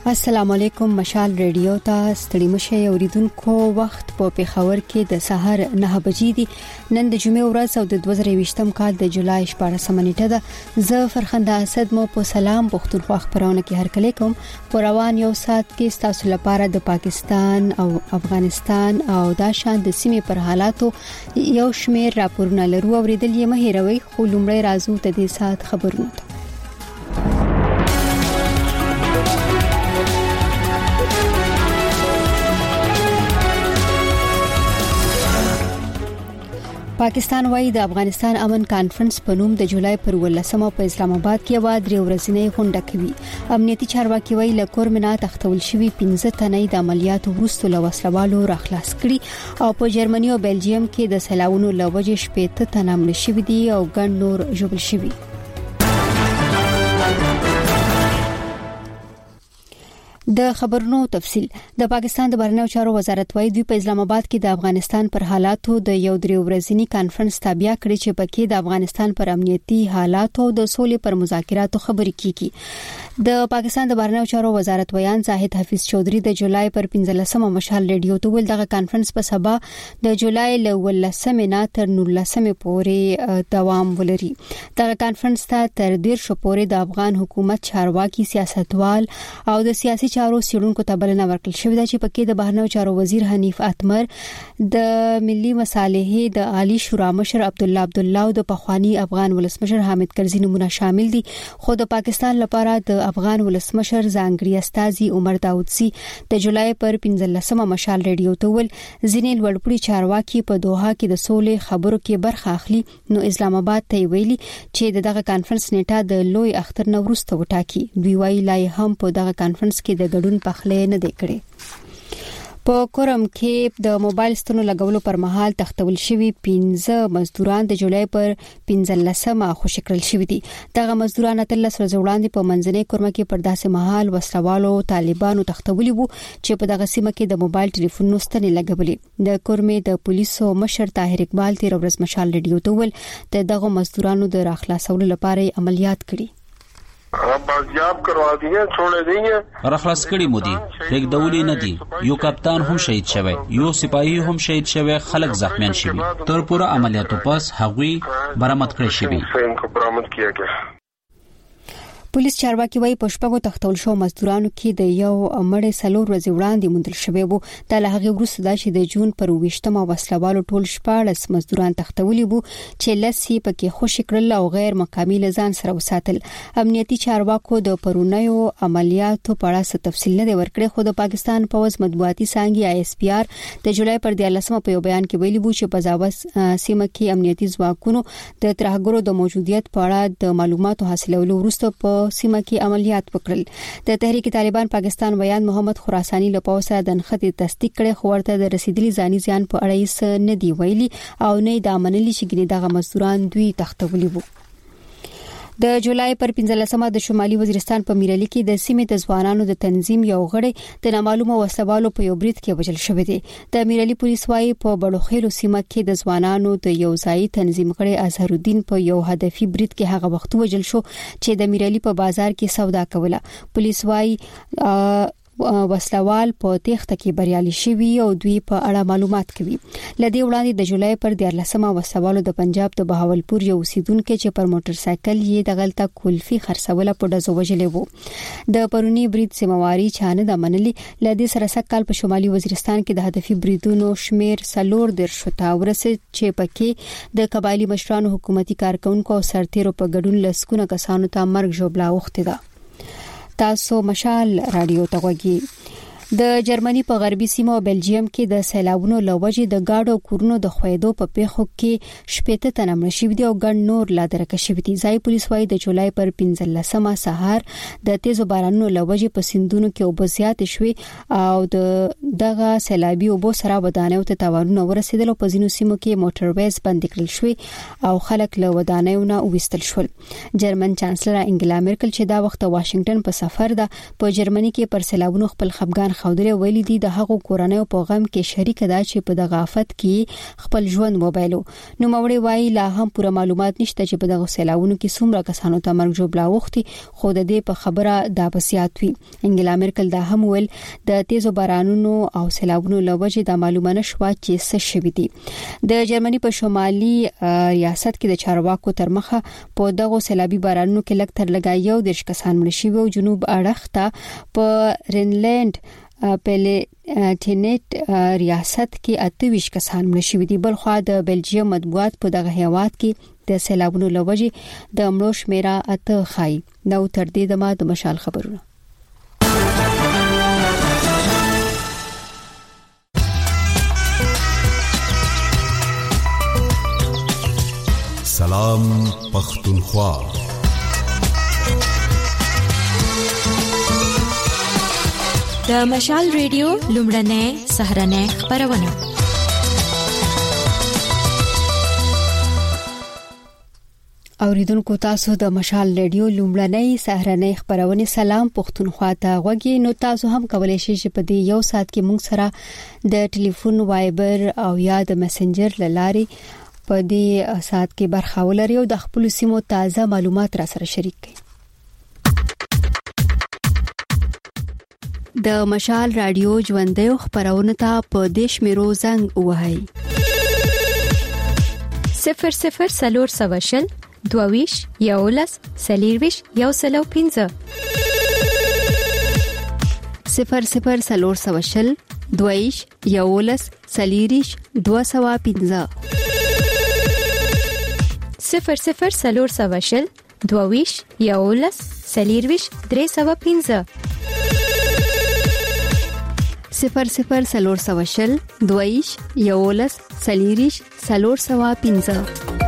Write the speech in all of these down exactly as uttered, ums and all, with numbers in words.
السلام علیکم. مشال ریډیو ته ستړي مشه اوریدونکو. وخت په پیښور کې د سحر نه بجې دي. نن د جمعې ورځ او د دوه زره یوویشتم کال د جولای شپاړسمه نیټه ده. زه فرخنده اسد مو په سلام پښتونخوا خبرونه کې هرکلی کوم. په روان یو ساعت کې تاسو لپاره د پاکستان او افغانستان او د شان د سیمې پر حالاتو یو شمېر راپورونه لرو. اوریدل یې مه هېروئ. خو لومړی راځو د دې ساعت خبرونه ته. پاکستان وايي د افغانستان امن کانفرنس په نوم د جولای پر ولسمه په اسلام آباد کې و درې ورځې غونډه کوي. امنیتي چارواکي وايي له کورمنا تختول شوی پنځه تنې د عملیاتو وروسته له وسلوالو راخلاص کړي او په جرمني او بلجیم کې د سلاونو لوجې شپږ تنه مړ شوي دي او ګڼ نور ژوبل شوي. د خبرونو تفصيل. د پاکستان د بهرنیو چارو وزارت وايي دوی په اسلام آباد کې د افغانستان پر حالاتو د یو درې ورځنی کانفرنس تابع کړی چې پکې د افغانستان پر امنیتي حالاتو او د سولې پر مذاکراتو خبرې کیږي. د پاکستان د بهرنیو چارو وزارت ویان زاهد حفیظ چودھری د جولای پر پنځلسمه مشال ریډیو ته ویل دغه کانفرنس په سبا د جولای ل ولسمه نه تر نولسمه پورې دوام ولري. دغه کانفرنس ته تر ډیر شو پورې د افغان حکومت چارواکي سیاستوال او د سیاسي چارو سیړونکو ته بلنه ورکړل شوې ده چې پکې د بهرنیو چارو وزیر حنیف اتمر، د ملي مصالحې د عالی شورا مشر عبد الله عبد الله او د پخوانی افغان ولسمشر حامد کرزي نمونه شامل دي. خو د پاکستان لپاره د افغان ولسمشر ځانګړي استازي عمر داودزي د جولای پر پنځلسمه مشال ریډیو ته ول ځینې لوړپوړي چارواکي په دوحه کې د سولې خبرو کې برخه اخلي. نو اسلام آباد ته ویلي چې دغه کانفرنس نیټه د لوی اختر نو وروسته وټاکي. دوی وايي لای هم په دغه کانفرنس کې د ګډون پخلې نه دی کړی. په کورم کې د موبایل ستنو لګولو پر مهال تختول شوی پنځه مزدوران د جولای پر پنځلسمه خوشی کړل شوی دي. دغه مزدوران اتلس ورځې وړاندې په منځنۍ کورم کې پر داسې مهال وسلوالو طالبانو تختولي وو چې په دغه سیمه کې د موبایل ټلیفونونو ستنې لګولې. د کورمې د پولیسو مشر طاهر اقبال تیر ورځ مشال ریډیو ته ول د دغه مزدورانو د راخلاصولو لپاره عملیات کړي. بازیاب کروا دیے چھوڑے دیے رخلاص کړي مودي یک دولي نه دي. یو کپتان هم شهید شوی، یو سپاهي هم شهید شوی، خلک زخمیان شوی. تر پوره عملیاتو پس هغوی برآمد کړی شوی. برآمد کیا گیا. پولیس چارواکي وايي په شپږو تختول شو مزدورانو کې د یو مړ سلور ورځې وړاندې موندل شوی وو. د لهغه وروسته د چې د جون پر ویشتمه وسلوالو ټول شپاړس مزدوران تختولي وو چې لسی پکې خوشی کړل او غیر مقامی لزان سره وساتل. امنیتي چارواکو د پرونیو عملیاتو په اړه څه تفصیل نه ورکړي. خو د پاکستان پوز مطبوعاتي څانګې آی اس پی آر د جولای پر دیارلسمه په یو بیان کې ویلي وو چې په زاوس سیمه کې امنیتي ځواکونو د ترهګرو د موجودیت په اړه د معلوماتو حاصلولو وروسته په سیمه کې عملیات وکړل. د تحریک طالبان پاکستان ویان محمد خراسانی له پوسه د نخښې تصدیق کړي خو ورته د رسیدلي ځاني ځان په اړه یې نه دی ویلي او نه د منلي چې ګنې دغه مزدوران دوی تختولي وو. د جولای پر پنځلسمه د شمالي وزیرستان په میرالي کې د سیمې د ځوانانو د تنظیم یو غړی د نامعلومه وسلوالو په یو برید کې وژل شوی دی. د میرالي پولیس وايي په بړوخیلو سیمه کې د ځوانانو د یو ځای تنظیم غړي اظهر الدین په یو هدفي برید کې هغه وخت وژل شو چې د میرالي په بازار کې سودا کوله. پولیس وايي وسلوال په تخته کې بریالي شوی او دوی په اړه معلومات کوي. لدی وړاندې د جولای پر دیارلسمه وسلوالو د پنجاب د بهاولپور یو اوسیدونکو چې پر موټر سایکل یې د غلطه کلفي خرڅوله په دزو وجلې وو. د پرونی برید سیمواري چانه د منلي لدی سره سکهال په شمالي وزیرستان کې د هدفي بریدونو شمیر سلور در شتا ورسه چې پکې د قبایلی مشرانو حکومتي کارکونکو او سرتیرو په ګډون لسکونه کسانو ته مرګ ژوبلا وخته ده. تاسو مشال رادیو ته وګورئ. د جرمني په غربي سیمه او بلجیم کې د سیلابونو لوجې د گاډو کورونو د خویدو په پیښو کې شپږ تنه مړ شوي دي او ګڼ نور لا درکه شوي دي. ځای پولیس وايي د جولای پر پنځلسمه سهار د تیزو بارانونو لوجې په سیندونو کې اوبه زیاتې شوې او د دغه سیلابي اوبو سره ودانیو ته تاوانونه ورسېدل او په ځینو سیمو کې موټرویز بند کړل شوې او خلک له ودانیو نه وویستل شول. جرمن چانسلر انګلا مرکل چې دا وخت واشنگټن په سفر ده په جرمني کې پر سیلابونو خپل خفګان پرخودل ویلي دي د هغو کورنۍ په غم کې شریک ده چې په دغه آفت کې خپل ژوند وبایلو. نو موري وایي لا هم پوره معلومات نشته چې په دغه سیلاونو کې څومره کسانو ته مرګ جوړ لاوختي، خو د دې په خبره دا بسیات وی. انګلا مرکل دا هم ویل د تیزو بارانونو او سیلابونو لوجه د معلومات شوا چې څه شوي دي. د جرمني په شمالي ریاست کې د چارواکو تر مخه په دغه سیلابي بارانونو کې لږ تر لږه یو دیرش کسان مړ شوي او جنوب اړخ ته په رینلند پله ټینټ ریاست کې اته ویشت کسان مړ شوي دي. بل خو د بلجیم مطبوعات په دغه هیواد کې د سیلابونو لوجه د مړو شمیره اته خای. نو تر دې دمه د مشال خبرونه. سلام پختونخوا. د مشال ریډیو لومړنۍ سهرنۍ خبرونه. اوریدونکو تاسو د مشال ریډیو لومړنۍ سهرنۍ خبرونه سلام پختونخوا ته غوږی. نو تاسو هم کولای شئ چې په دې یو ساعت کې موږ سره د ټلیفون، وایبر او یا د میسنجر لارې په دې ساعت کې برخه ولرئ او د خپل سیمو تازه معلومات را سره شریک کړئ. د مشال رادیو ژوندۍ خبرونه ته په دیش میرو زنګ وهاي صفر صفر سلور سواشل دوویش یولس سلیرویش یو سلو پینزه صفر صفر سلور سواشل دوویش یولس سلیریش دو سوا پینزه صفر صفر سلور سواشل دوویش یولس سلیرویش درې سوا پینزه صفر صفر سلور سواشل دویش یولس سلیریش سلور سوا پینزه.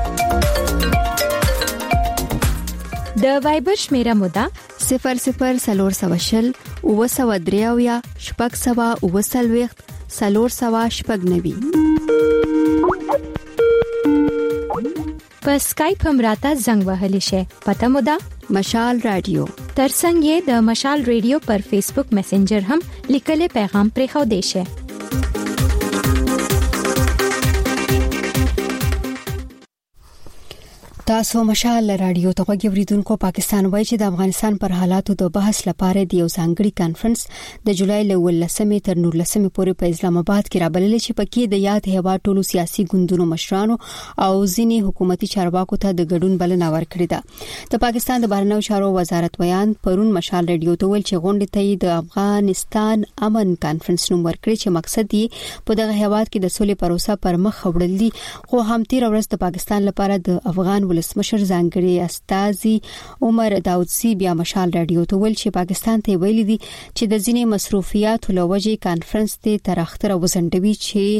د وایبر شمیره مودا صفر صفر سلور سواشل او سوا دریاویا شپږ سوا او سلويخت سلور سوا شپږ نوي. په سکایپ هم راته زنګ وهلی شي. پته مودا مشال رادیو. ترڅنګ یې د مشال ریډیو پر فیسبوک میسنجر هم لیکل پیغام پرې خو دی شي. تاسو مشال رادیو ته غوږیدونکو. پاکستان وایي چې د افغانستان پر حالاتو د بحث لپاره د یو ځانګړي کانفرنس د جولای له ولسمې تر نولسمې پورې په اسلام آباد کې رابلل چې پکې د یاد هیواد ټولو سیاسي ګوندونو مشرانو او ځینې حکومتي چارواکو ته د ګډون بلنه ورکړې ده. د پاکستان د بهرنیو چارو وزارت ویان پرون مشال رادیو ته ویل چې غونډې ته د افغانستان امن کانفرنس نوم ورکړي چې مقصد یې په دغه هیواد کې د سولې پروسه پر مخ وړل دي. خو هم تیر ورځ د پاکستان لپاره د افغان ولسمشر ځانګړي استاذي عمر داودزي بیا مشال رادیو ته ویل چې پاکستان ته ویلي دي چې د ځینې مصروفیاتو لوجه کانفرنس ته تر اخره وزندوي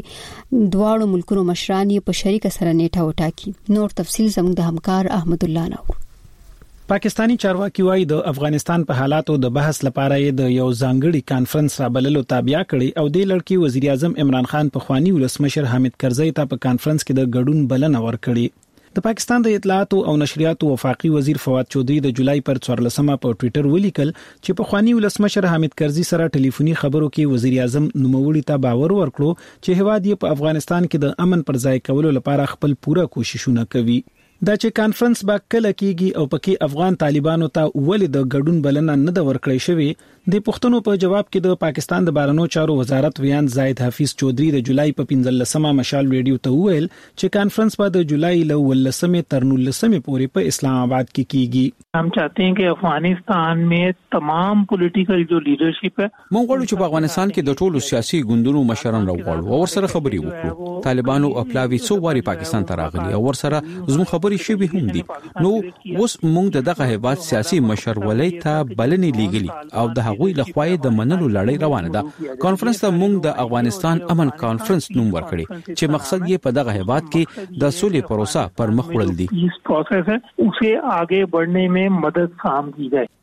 چې دواړو ملکونو مشران یې په شریکه سره نیټه وټاکي. نور تفصیل زموږ د همکار احمد الله نور. پاکستانی چارواکي وايي د افغانستان په حالاتو د بحث لپاره د یو ځانګړي کانفرنس رابللو تابع کړي او د لړکی وزیر اعظم عمران خان په خواني ولسمشر حامد کرزي ته په کانفرنس کې د ګډون بلنه ورکړي. د پاکستان د اطلاعات او نشریاتو وفاقي وزیر فواد چودري د جولای پر څوارلسمه په ټوئیټر ولیکل چې په خواني ولسمشر حامد کرزي سره ټلیفوني خبرو کې وزیر اعظم نوموړي ته باور ورکړو چې هواد یې په افغانستان کې د امن پر ځای کولو لپاره خپل پوره کوششونه کوي. دا چې کانفرنس با کله کېږي او پکې افغان طالبانو ته ولې د ګډون بلنه نه د ورکړی شوی د پښتنو په جواب کې د پاکستان د بهرنیو چارو وزارت ویان زاید حفیظ چودري د جولای په پنځلسمه مشال ریډیو ته ویل چې کانفرنس په د جولای له ولسمې تر نولسمې پورې په اسلام آباد کې کیږي. हम चाहते हैं कि अफगानिस्तान में तमाम पॉलिटिकल जो लीडरशिप है مونږ غواړو چې په افغانستان کې د ټولو سیاسي ګوندونو مشران راوړو او ورسره خبرې وکړو. طالبانو خپلوي څو واري پاکستان ته راغلي او ورسره زموږ خبرې شوي هم دي. نو اوس مونږ دغه هیواد سیاسي مشرولۍ ته بلنې لیږلي او د هغوی له خوا د منلو لړۍ روانه ده. کانفرنس ته مونږ د افغانستان امن کانفرنس نوم ورکړي چې مقصد یې په دغه هیواد کې د سولې پروسه پر مخ وړل دي. اس پروسس ہے اسے آگے بڑھنے میں مدد فراہم کی جائے.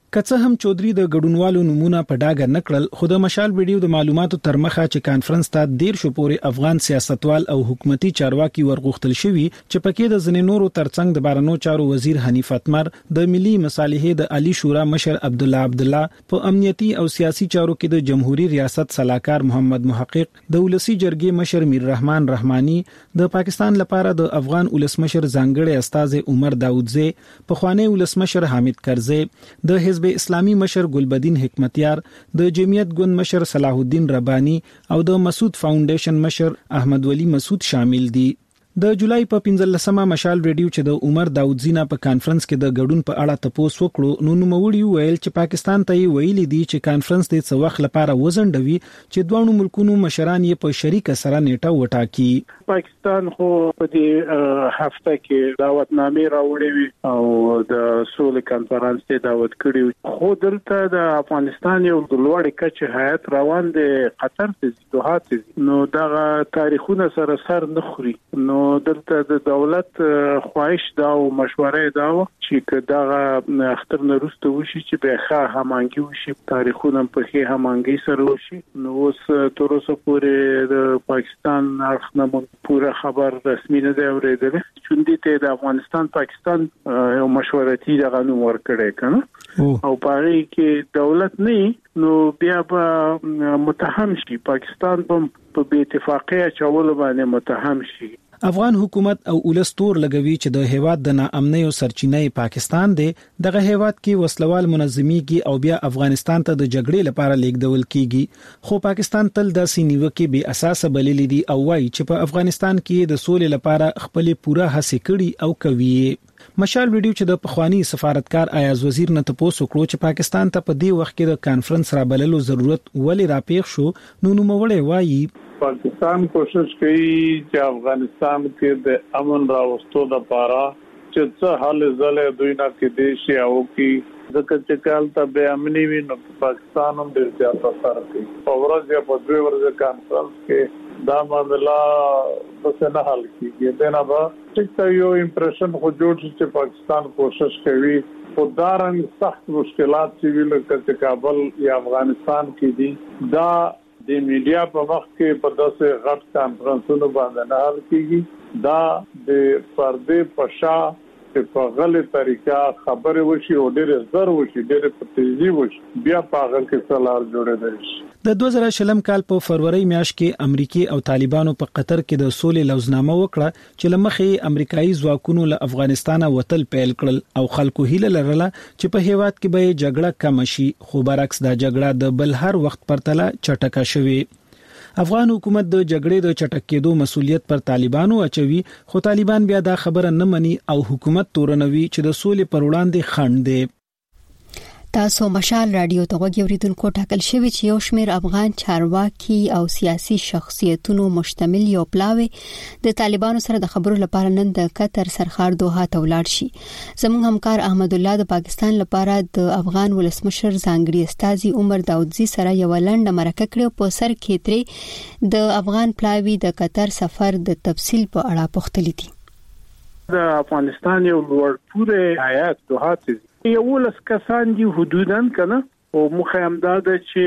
کڅه هم چودري د ګډونوالو نمونه په ډاګه نکړل خو د مشال ویډیو د معلوماتو تر مخه چې کانفرنس ته ډیر شو پورې افغان سیاستوال او حکومتي چارواکي ورغوښتل شوي چې پکې د زنینورو ترڅنګ د بارنو چارو وزیر حنیف اتمر د ملي مصالحې د علی شورا مشر عبد الله عبد الله په امنیتي او سیاسي چارو کې د جمهوریت ریاست صلاحکار محمد محقق د ولسی جرګې مشر میر رحمان رحمانی د پاکستان لپاره د افغان ولسمشر ځانګړي استاد عمر داوودزی په خوانی ولسمشر حامد کرزی د حزب اسلامي مشر ګلبدین حکمتیار د جمعیت ګوند مشر صلاح الدین ربانی او د مسعود فاونډیشن مشر احمد ولی مسعود شامل دي. د جولای په پنځلسمه مشال ریډیو چې د عمر داوودزی نه په کانفرنس کې د ګډون په اړه تپوس وکړو نو نوموړي ویل چې پاکستان ته ویلي دي چې کانفرنس د څه وخت لپاره وزندوي چې دوه ملکونو مشران یې په شریک سره نیټه وټاکي. پاکستان خو په دې هفته کې دعوتنامې راوړې وي او د سولې کانفرنس ته دعوت کړی خو دلته د افغانستان یو لوړ کچه هیئت روان دی قطر ته دوحه ته نو دا تاریخونه سره سر نه خوري نو دلته د دولت خواهش دا او مشوره دا چې دا اختر نه روسته وشي چې به ښه همانګي وشي تاریخونه په ښه همانګي سره وشي نو اوس تر اوسه پورې د پاکستان اړخنه پوره خبر رسمي نه دی اورېدل چې دې ته د افغانستان پاکستان یو مشورتي دغه نوم ورکړی کنه او پاره کې دولت نه نو بیا به متهم شي پاکستان په بې اتفاقیه چول باندې متهم شي. افغان حکومت او ولستور لګوي چې د هیواد د ناامنۍ او سرچینې پاکستان دی دغه هیواد کې وسلوال منظميږي او بیا افغانستان ته د جګړې لپاره لیږدول کیږي خو پاکستان تل د سینیوکي به اساس بللی دي او وايي چې په افغانستان کې د سولې لپاره خپل پوره هڅه کړي او کوي. مشال ویډیو چې د پخوانی سفارتکار ایاز وزیر نه تاسو کړو چې پاکستان ته په دې وخت کې د کانفرنس را بللو ضرورت ولې راپېښ شو نو نوموړی وایي پاکستان کوشش کوي چې افغانستان کې د امن راوستو لپاره چې څه حل زله دوی نه کې دي شي او کې ځکه چې کال ته به امني وي نو پاکستان هم ډېر زیات اثر کوي په ورځ یا په دوه ورځې کانفرنس کې دا معاملہ څه نه حل کیږي دا نه به څه یو امپریشن خو جوړ شي چې پاکستان کوشش کوي خدارنګ سخت مشکلات چې ویل کړي کابل یا افغانستان کې دي دا د میډیا په وخت کې په داسې غټ کانفرنسونو باندې نه حل کیږي دا د پردې پشا په غلط طریقه خبره وشي او ډېر زر وشي ډېر په تیزی وشي بیا په هغه کې څلار جوړېدل شي. د دوه زره شلم کال په فروری میاشت کې امریکای او طالبانو په قطر کې د سولې لوزنامه وکړه چې لمخې امریکایي ځواکونو له افغانستانه وتل پیل کړل او خلکو هیله لرله چې په هیواد کې به جګړه کم شي خو برعکس دا جګړه د بل هر وخت پرتله چټکه شوه. افغان حکومت د جګړې د چټک کېدو مسولیت پر طالبانو اچوي خو طالبان بیا دا خبره نه مني او حکومت تورنوي چې د سولې پر وړاندې خنډ دی. تاسو مشال رادیو ته وګورئ ټاکل شوی چې یو شمېر افغان چارواکي او سیاسي شخصیتونو مشتمل یو پلاوی د طالبانو سره د خبرو لپاره نن د قطر سرخار دوحه ته ولاړ شي. زموږ همکار احمد الله د پاکستان لپاره د افغان ولسمشر ځانګړي استاذ عمر داوودزی سره یو لنډه مرکه کړې په سر کې ترې د افغان پلاوی د قطر سفر د تفصیل په اړه پوښتنه دي. د افغانستان یو لوړ پوره حیات دوحه ته یو لس کسان دي حدوداً کنه او مخه امداد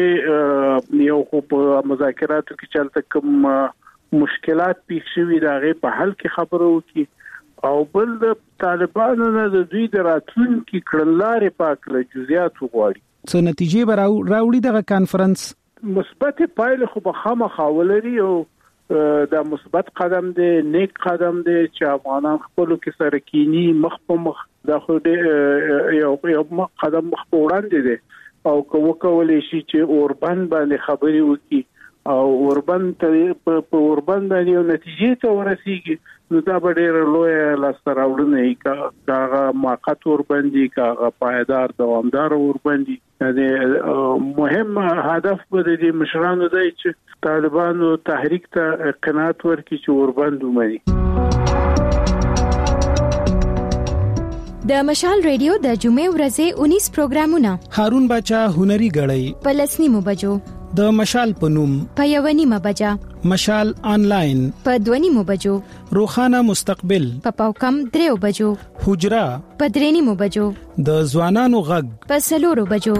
چې یو خو په مذاکراتو کې چلته کوم مشکلات پیښ شوي دا غي په حل کې خبرو کی او بل د طالبانو نه د دوی د راتلونکو کړنلارې پاکله جزئیات وغواړي څه نتیجې به راوړي دغه کانفرنس مثبت پایله خو به خامخا ولري او دا مثبت قدم دی نیک قدم دی چې افغانان خپل کې سره کینی مخ په مخ دا خو دې یو یو قدم مخ په وړاندې دی او کوم کولای شي چې اوربند باندې خبري وکړي او اوربند ته په اوربند باندې یو نتیجې ته ورسیږي نو دا به ډېر لوی لاسته راوړنه وي کاغه موقت اوربندي کاغه پایدار دوامدار اوربندي یعنی مهم هدف به د مشرانو دی چې طالبانو تحریک ته قناعت ورکړي چې اوربند ومني. د مشال ریډیو د جمعې ورځې اونیس پروګرامونه هارون بچا هنري غړی پلسنی مو بجو د مشال په نوم په یو نیمه بجه، مشال آنلاین په دوه نیمو بجو، روخانه مستقبل په پاوکم دریو بجو، حجرا په درې نیمو بجو، د ځوانانو غږ په څلورو بجو.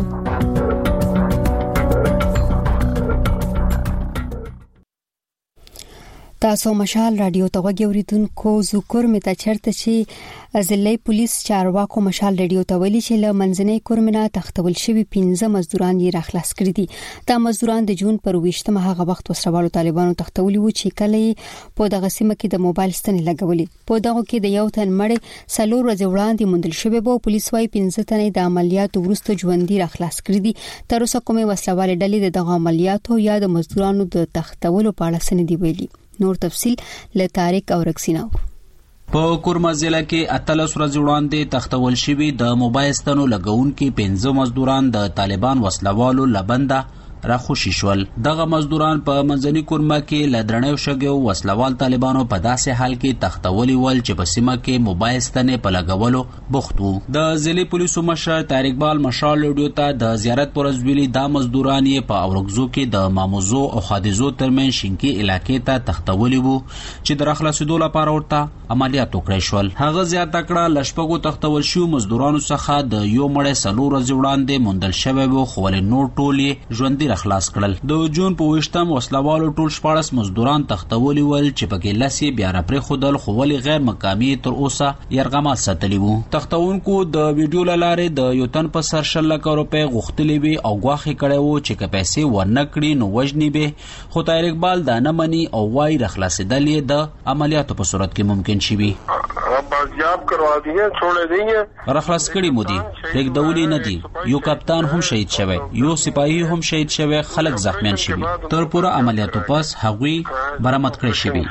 تاسو مشال رادیو ته وګورئ اوریدونکو ذکر مته چرته چې ضلعي پولیس چارواکو مشال رادیو ته ویلي چې له منځنۍ کورمنه تختول شوی پنځه مزدوران یې راخلاص کړي دي. دا مزدوران د جون پر ویشتمه هغه وخت وسروالو طالبانو تختولي و چې کله په دغه سیمه کې د موبایل ستنې لګولې. په دغه کې د یو تن مړ سلور ورځې وړاندې موندل شوی و. پولیس وايي پنځه تنې د عملیاتو وروسته ژوندۍ راخلاص کړي دي. تر اوسه کومه وسلواله ډلې دغه عملیاتو یا د مزدورانو د تختولو په اړه سند دی ویلي. نور تفصیل له طارق او رکسیناو. په کورما ضلع کې اتلس ورځې وړاندې تختول شوی د موبایل ستنو لګونکي پنځه مزدوران د طالبان وسلوالو لبنده راخوشي شول. دغه مزدوران په منځني کورما کې لدرنیو شګو وسلوال طالبانو په داسې حال کې تختولي ول چې په سیمه کې موبایل ستنې په لګولو بوخت وو. د ضلعي پولیسو مشر طارق بال مشال لوډیو ته د زیارت پر ورځ دا مزدوران یې په اورګزو کې د ماموزو او خادزو ترمن شینکی علاقې ته تختولي وو چې د راخلاصېدو لپاره ورته عملیات وکړای شول. هغه زیاته کړه لشپږو تختول شو مزدورانو څخه د یو مړ سلور ورځې وړاندې موندل شوی وو خو ولې نور ټول ژوندۍ خلاص کړل. د جون په وشتم وسلوالو ټول شپاړس مزدوران تختولي ول چې پکې لسی بیا را پرې خودل خو ولې غیر مقامی تر اوسه يرغمال ساتلی وو. تختونکو د ویډیو لاره د یو تن په سر شل لک روپے غوښتلې وي او غواخي کړي وو چې که پیسې ورنکړي نو وجنی به خو طارق بال دا نه مني او وايي رخلاصېدل یې د عملیاتو په صورت کې ممکن شي وي. بازیاب کروا دیے چھوڑے دیے رخلاص کړي مو دي لیک دولي نه دي. یو کپتان هم شهید شوی، یو سپاهي هم شهید شوی، خلک زخمیان شوی. تر پوره عملیاتو پس هغوی برآمد کړی شوی.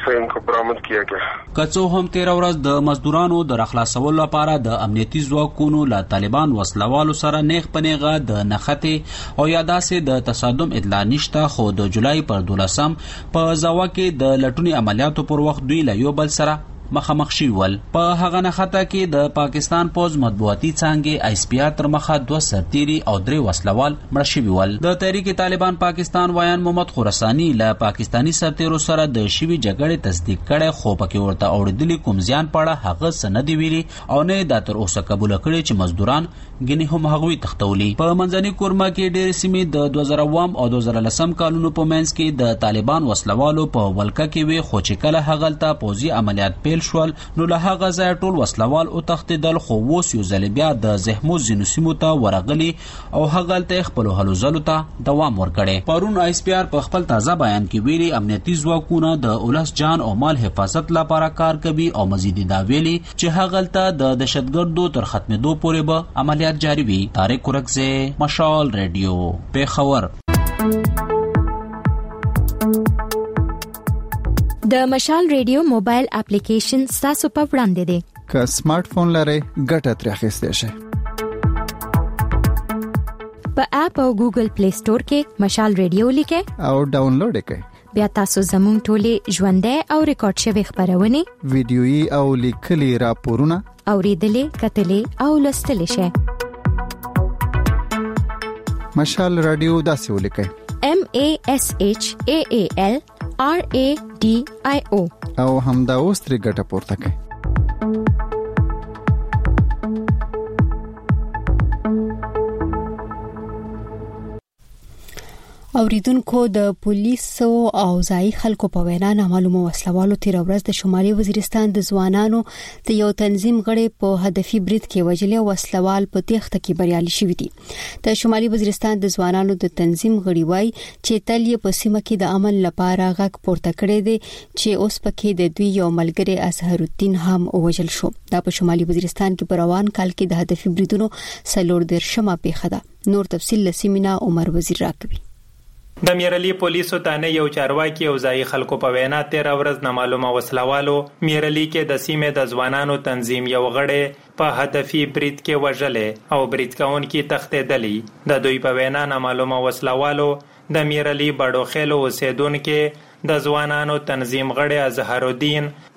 کڅو هم تیر ورځ د مزدورانو د رخلاصولو لپاره د امنیتي ځواکونو له طالبان وسلوالو سره نیغ پنیغه د نخته او یاداسه د تصادم اطلاع نشته خو د جولای پر دولسم په زوا کې د لټونی عملیاتو پر وخت دوی له یو بل سره مخامخ شي ول. په هغه نخته کې د پاکستان پوز مطبوعاتي څانګې ایس پی آر تر مخه دوه سرتيري او درې وسلوال مړ شوي ول. د تحریک طالبان پاکستان وایان محمد خراساني له پاکستانی سرتیرو سره د شوی جګړې تصدیق کړي خو پکې ورته اوریدلي کوم زیان پړه هغه سند ویلي او نه د تر اوسه قبول کړي چې مزدوران ګنې هم هغوی تختولي. په منځني کورما کې ډېر سیمې د دوه زره اووم او دوه زره لسم کالونو په منځ کې د طالبان وسلوالو په ولکه کې وي خو چې کله هغلته پوزي عملیات پیل شول نو له هغه ځای ټول وسلوال او تختیدل خو اوس یو ځل بیا د زحمو زینو سیمو ته ورغلي او هغلته خپل هلو ځلو ته دوام ورکړي. پرون ایس پی آر په خپل تازه بیان کې ویلي امنیتي ځواکونه د اولس جان او مال حفاظت لپاره کار کوي او مزید دا ویلي چې هغلته د دهشتګردو تر ختمېدو پورې به عملیات جاری وي. طارق کورکزه، مشال ریډیو، پیښور. د مشال ریډیو موبایل اپلیکیشن تاسو په وړاندې دی. که سمارټ فون لرئ ګټه ترې اخیستئ شئ. په اپ او ګوګل پلی سٹور کې مشال ریډیو لیکئ او ډاونلوډ یې کړئ. بیا تاسو زموږ ټولې ژوندۍ او ریکارډ شوی خبرونه، ویډیويي او لیکلي راپورونه اوریدلې، کتلې او لوستلې شئ. مشال رادیو داسې ولیکئ: M A S H A A L R A D I O او همدا اوس ترې ګټه پورته کړئ. اوریدونکو د پولیسو او ځای خلکو په وینا نامعلومه وسلوالو تیر ورځ د شمالي وزیرستان د ځوانانو د یو تنظیم غړي په هدفي برید کې وجلې وسلوال په تخته کې بریالي شوی دي. د شمالي وزیرستان د ځوانانو د تنظیم غړي وای چې تل یې په سیمه کې د امن لپاره غږ پورته کړی دی چې اوس پکې د دوی یو ملګری اظهر الدین هم وجل شو. دا په شمالي وزیرستان کې په روان کال کې د هدفي بریدونو سلور درشمه پیښه ده. نور تفصیل لسیمینا عمر وزیر راکوي. د میرلی پولیسو تانه یو چارواکي او ځای خلکو په وینا تیر ورځ نامعلومه وسلوالو میرلی کې د سیمې د ځوانانو تنظیم یو غړی په هدفي برید کې وژلې او برید کوونکي تښتېدلي. د دوی په وینا نامعلومه وسلوالو د میرلی بډو خېلو اوسیدونکو د ځوانانو تنظیم غړي اظهر الدین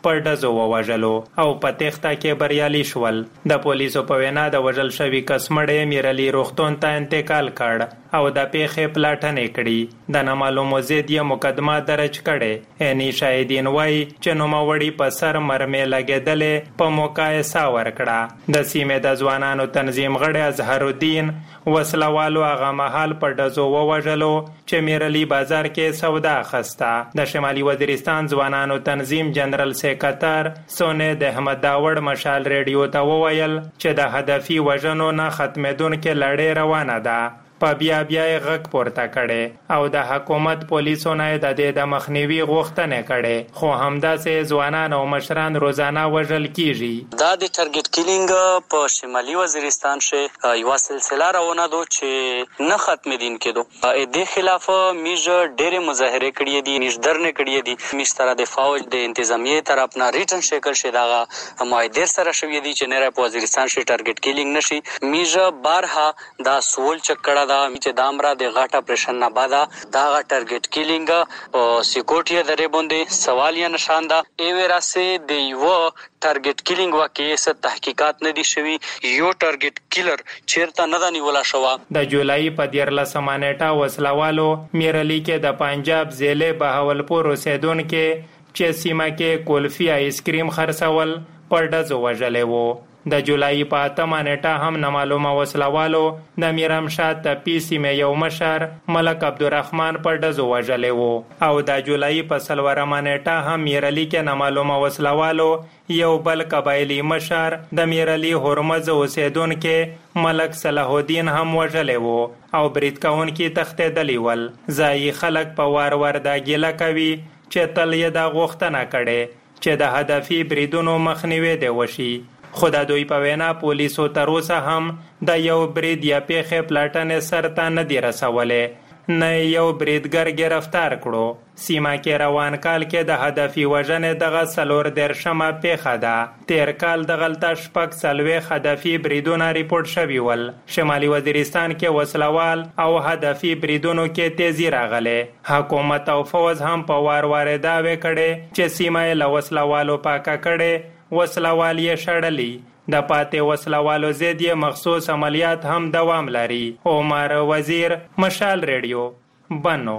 پر ډزو ووژلو او په تېښته کې بریالي شول. د پولیسو په وینا د وژل شوي کس مړی میرعلي روغتون ته انتقال کړ او د پیښې پلاټنې کړي. د نامعلومو ضد یې مقدمه درج کړې. عیني شاهدین وایي چې نوموړي په سر مرمۍ لګېدلې په موقع یې ساه ورکړه. د سیمې د ځوانانو تنظیم غړی اظهرالدین وسلوالو هغه مهال په ډزو ووژلو چې میرعلي بازار کې سودا اخسته. د شمالي وزیرستان ځوانانو تنظیم جنرال سیکرټر سونید احمد داوړ مشال ریډیو ته وویل چې د هدفي وژنو نه ختمېدونکې لړۍ روانه ده. په بیا بیا یې غږ پورته کړی او د حکومت پولیسو نه د دې د مخنیوي غوښتنې کړې، خو همداسې ځوانان او مشران روزانه وژل کیږي. دا د ټارګټ کیلینګ په شمالي وزیرستان شه یو سلسله روانه ده چې نه ختمېدون کېدو. د خلاف میج ډېرې مظاهرې کړې دي، میج درنې کړې دي. میج سره د فوج د انتظامیې طرف نه ریټن شکل شه دغه معاهدې سره شوې دي چې نه په وزیرستان شه ټارګټ کیلینګ نشي. میج بارها دا سوال چکړه دا چې دامرا د غاټ اپریشن نه بعد دا ټارګټ کیلینګ او سکیورټي درې باندې سوالیا نشان ده. ای وراسه د یو ټارګټ کیلینګ واقعي ست تحقیقات نه دي شوي. یو ټارګټ کیلر چیرته نه دی ولا شوا. د جولای په دیارلسمه نیټه وسلوالو میرعلي کې د پنجاب ضلع بهاولپور اوسیدونکو چې سیمه کې کولفي آیسکریم خرڅول پر ډزو وژلې وو. د جولای په اتمه نیټه هم نامعلومه وسلوالو د میرامشاه تپي سیمې یو مشر ملک عبدالرحمن پر ډزو وژلی وو او د جولای په څلورمه نیټه هم میرعلي کې نامعلومه وسلوالو یو بل قبایلي مشر د میرعلي هرمز اوسیدونکو ملک صلاح الدین هم وژلی وو او برید کوونکي تښتېدلي ول. ځایي خلک په وار وار دا ګیله کوي چې تل یې دا غوښتنه کړې چې د هدفي بریدونو مخنیوی دی وشي. خو د دوی په وینا پولیسو تر اوسه هم د یو برید یا پیښې پلاټنې سر ته نه دي رسولې، نه یو بریدګر گرفتار کړو. سیمه کې روان کال کې د هدفي وژنې دغه څلور دېرشمه پیښه ده. تیر کال دغلته شپږ څلوېښت هدفي بریدونه ریپورټ شوي ول. شمالي وزیرستان کې وسلوال او هدفي بریدونو کې تیزی راغلی. حکومت او فوز هم په وار وار دعوې کړې چې سیمه یې له وسلوالو پاکه کړې، وسلوال یې شړلی. د پاتې وسلوالو ضد یې مخصوص عملیات هم دوام لري. عمر وزیر، مشال ریډیو، بنو.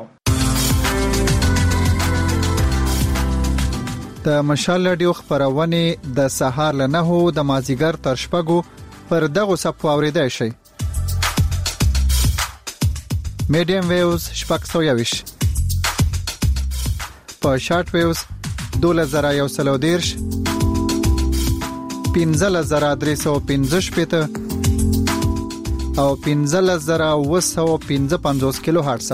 د مشال ریډیو خبرونه د سهار له نهو د مازیګر تر شپږو پر دغه صفو اوریدای شي. میډیم ویوز شپږ سوه یویش، په شارټ ویوز دوله زره یو سل او دېرش، پنځه زره درې سوه پنځه شپېته او پنځه زره اوه سوه پنځه پنځوس کیلو هرتز.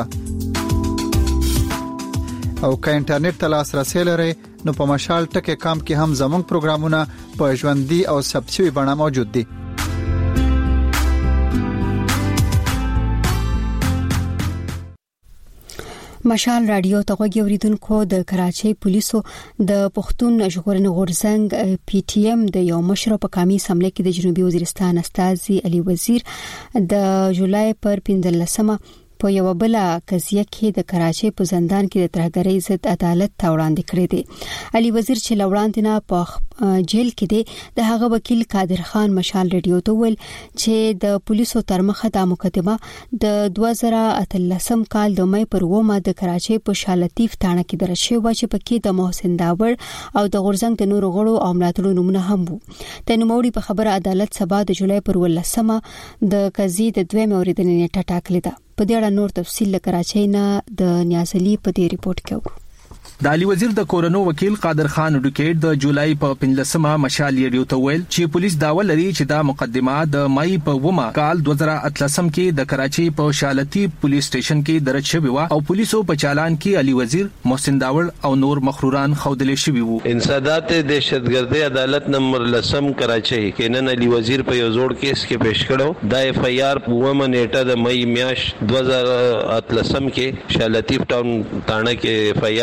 او که انټرنیټ ته لاسرسی لرئ نو په مشال ټکی کام کې هم زموږ پروګرامونه په ژوندۍ او ثبت شوي بڼه موجود دي. مشال رادیو ته غوږی اوریدونکو، د کراچۍ پولیسو د پښتون ژغورنې غورځنګ پی ټی ایم د یو مشر په قومي اسمبلی کې د جنوبي وزیرستان استازي علي وزیر د جولای پر پنځلسمه په یو بل قضیه کې د کراچۍ په زندان کې د ترهګرۍ ضد عدالت ته وړاندې کړی دی. علي وزیر چې لوړاندې نه په جیل کې دی، د هغه وکیل قادر خان مشال ریډیو ته ویل چې د پولیسو تر مخه د مقدمه د دوه زره اتلسم کال د مې پر اوومه د کراچۍ په شالتیف تاڼه کې درج شوی و چې پکې د محسن داوړ او د غورځنګ د نورو غړو او ملاتړو نومونه هم وو. د نوموړي په خبره عدالت سبا د جولای پر ولسمه د قضیې د دویم اوریدنې نیټه ټاکلې ده. په دې اړه نور تفصیل له کراچۍ نه د نیازلي په دې ریپورت کې وو. د علي وزیر د کورونو وکیل قادر خان اډوکیټ د جولای په پنځلسمه مشال ریډیو ته ویل چې پولیس داوا لري چې دا مقدمه د مای په ومه کال دوه زره اتلسم کې د کراچۍ په شالتي پولیس سټیشن کې درج شوی و او پولیسو په چالان کې علي وزیر، محسن داوړ او نور مخروران خودل شوی وو. انسداد دهشتګردي عدالت نمبر لسم کراچۍ کې نن علي وزیر په یو زوړ کیس کې پیښ کړو. د اف ای آر په ومه نیټه د مای میاش دوه زره اتلسم کې شالتي ټاون تاڼه کې اف ای آر درج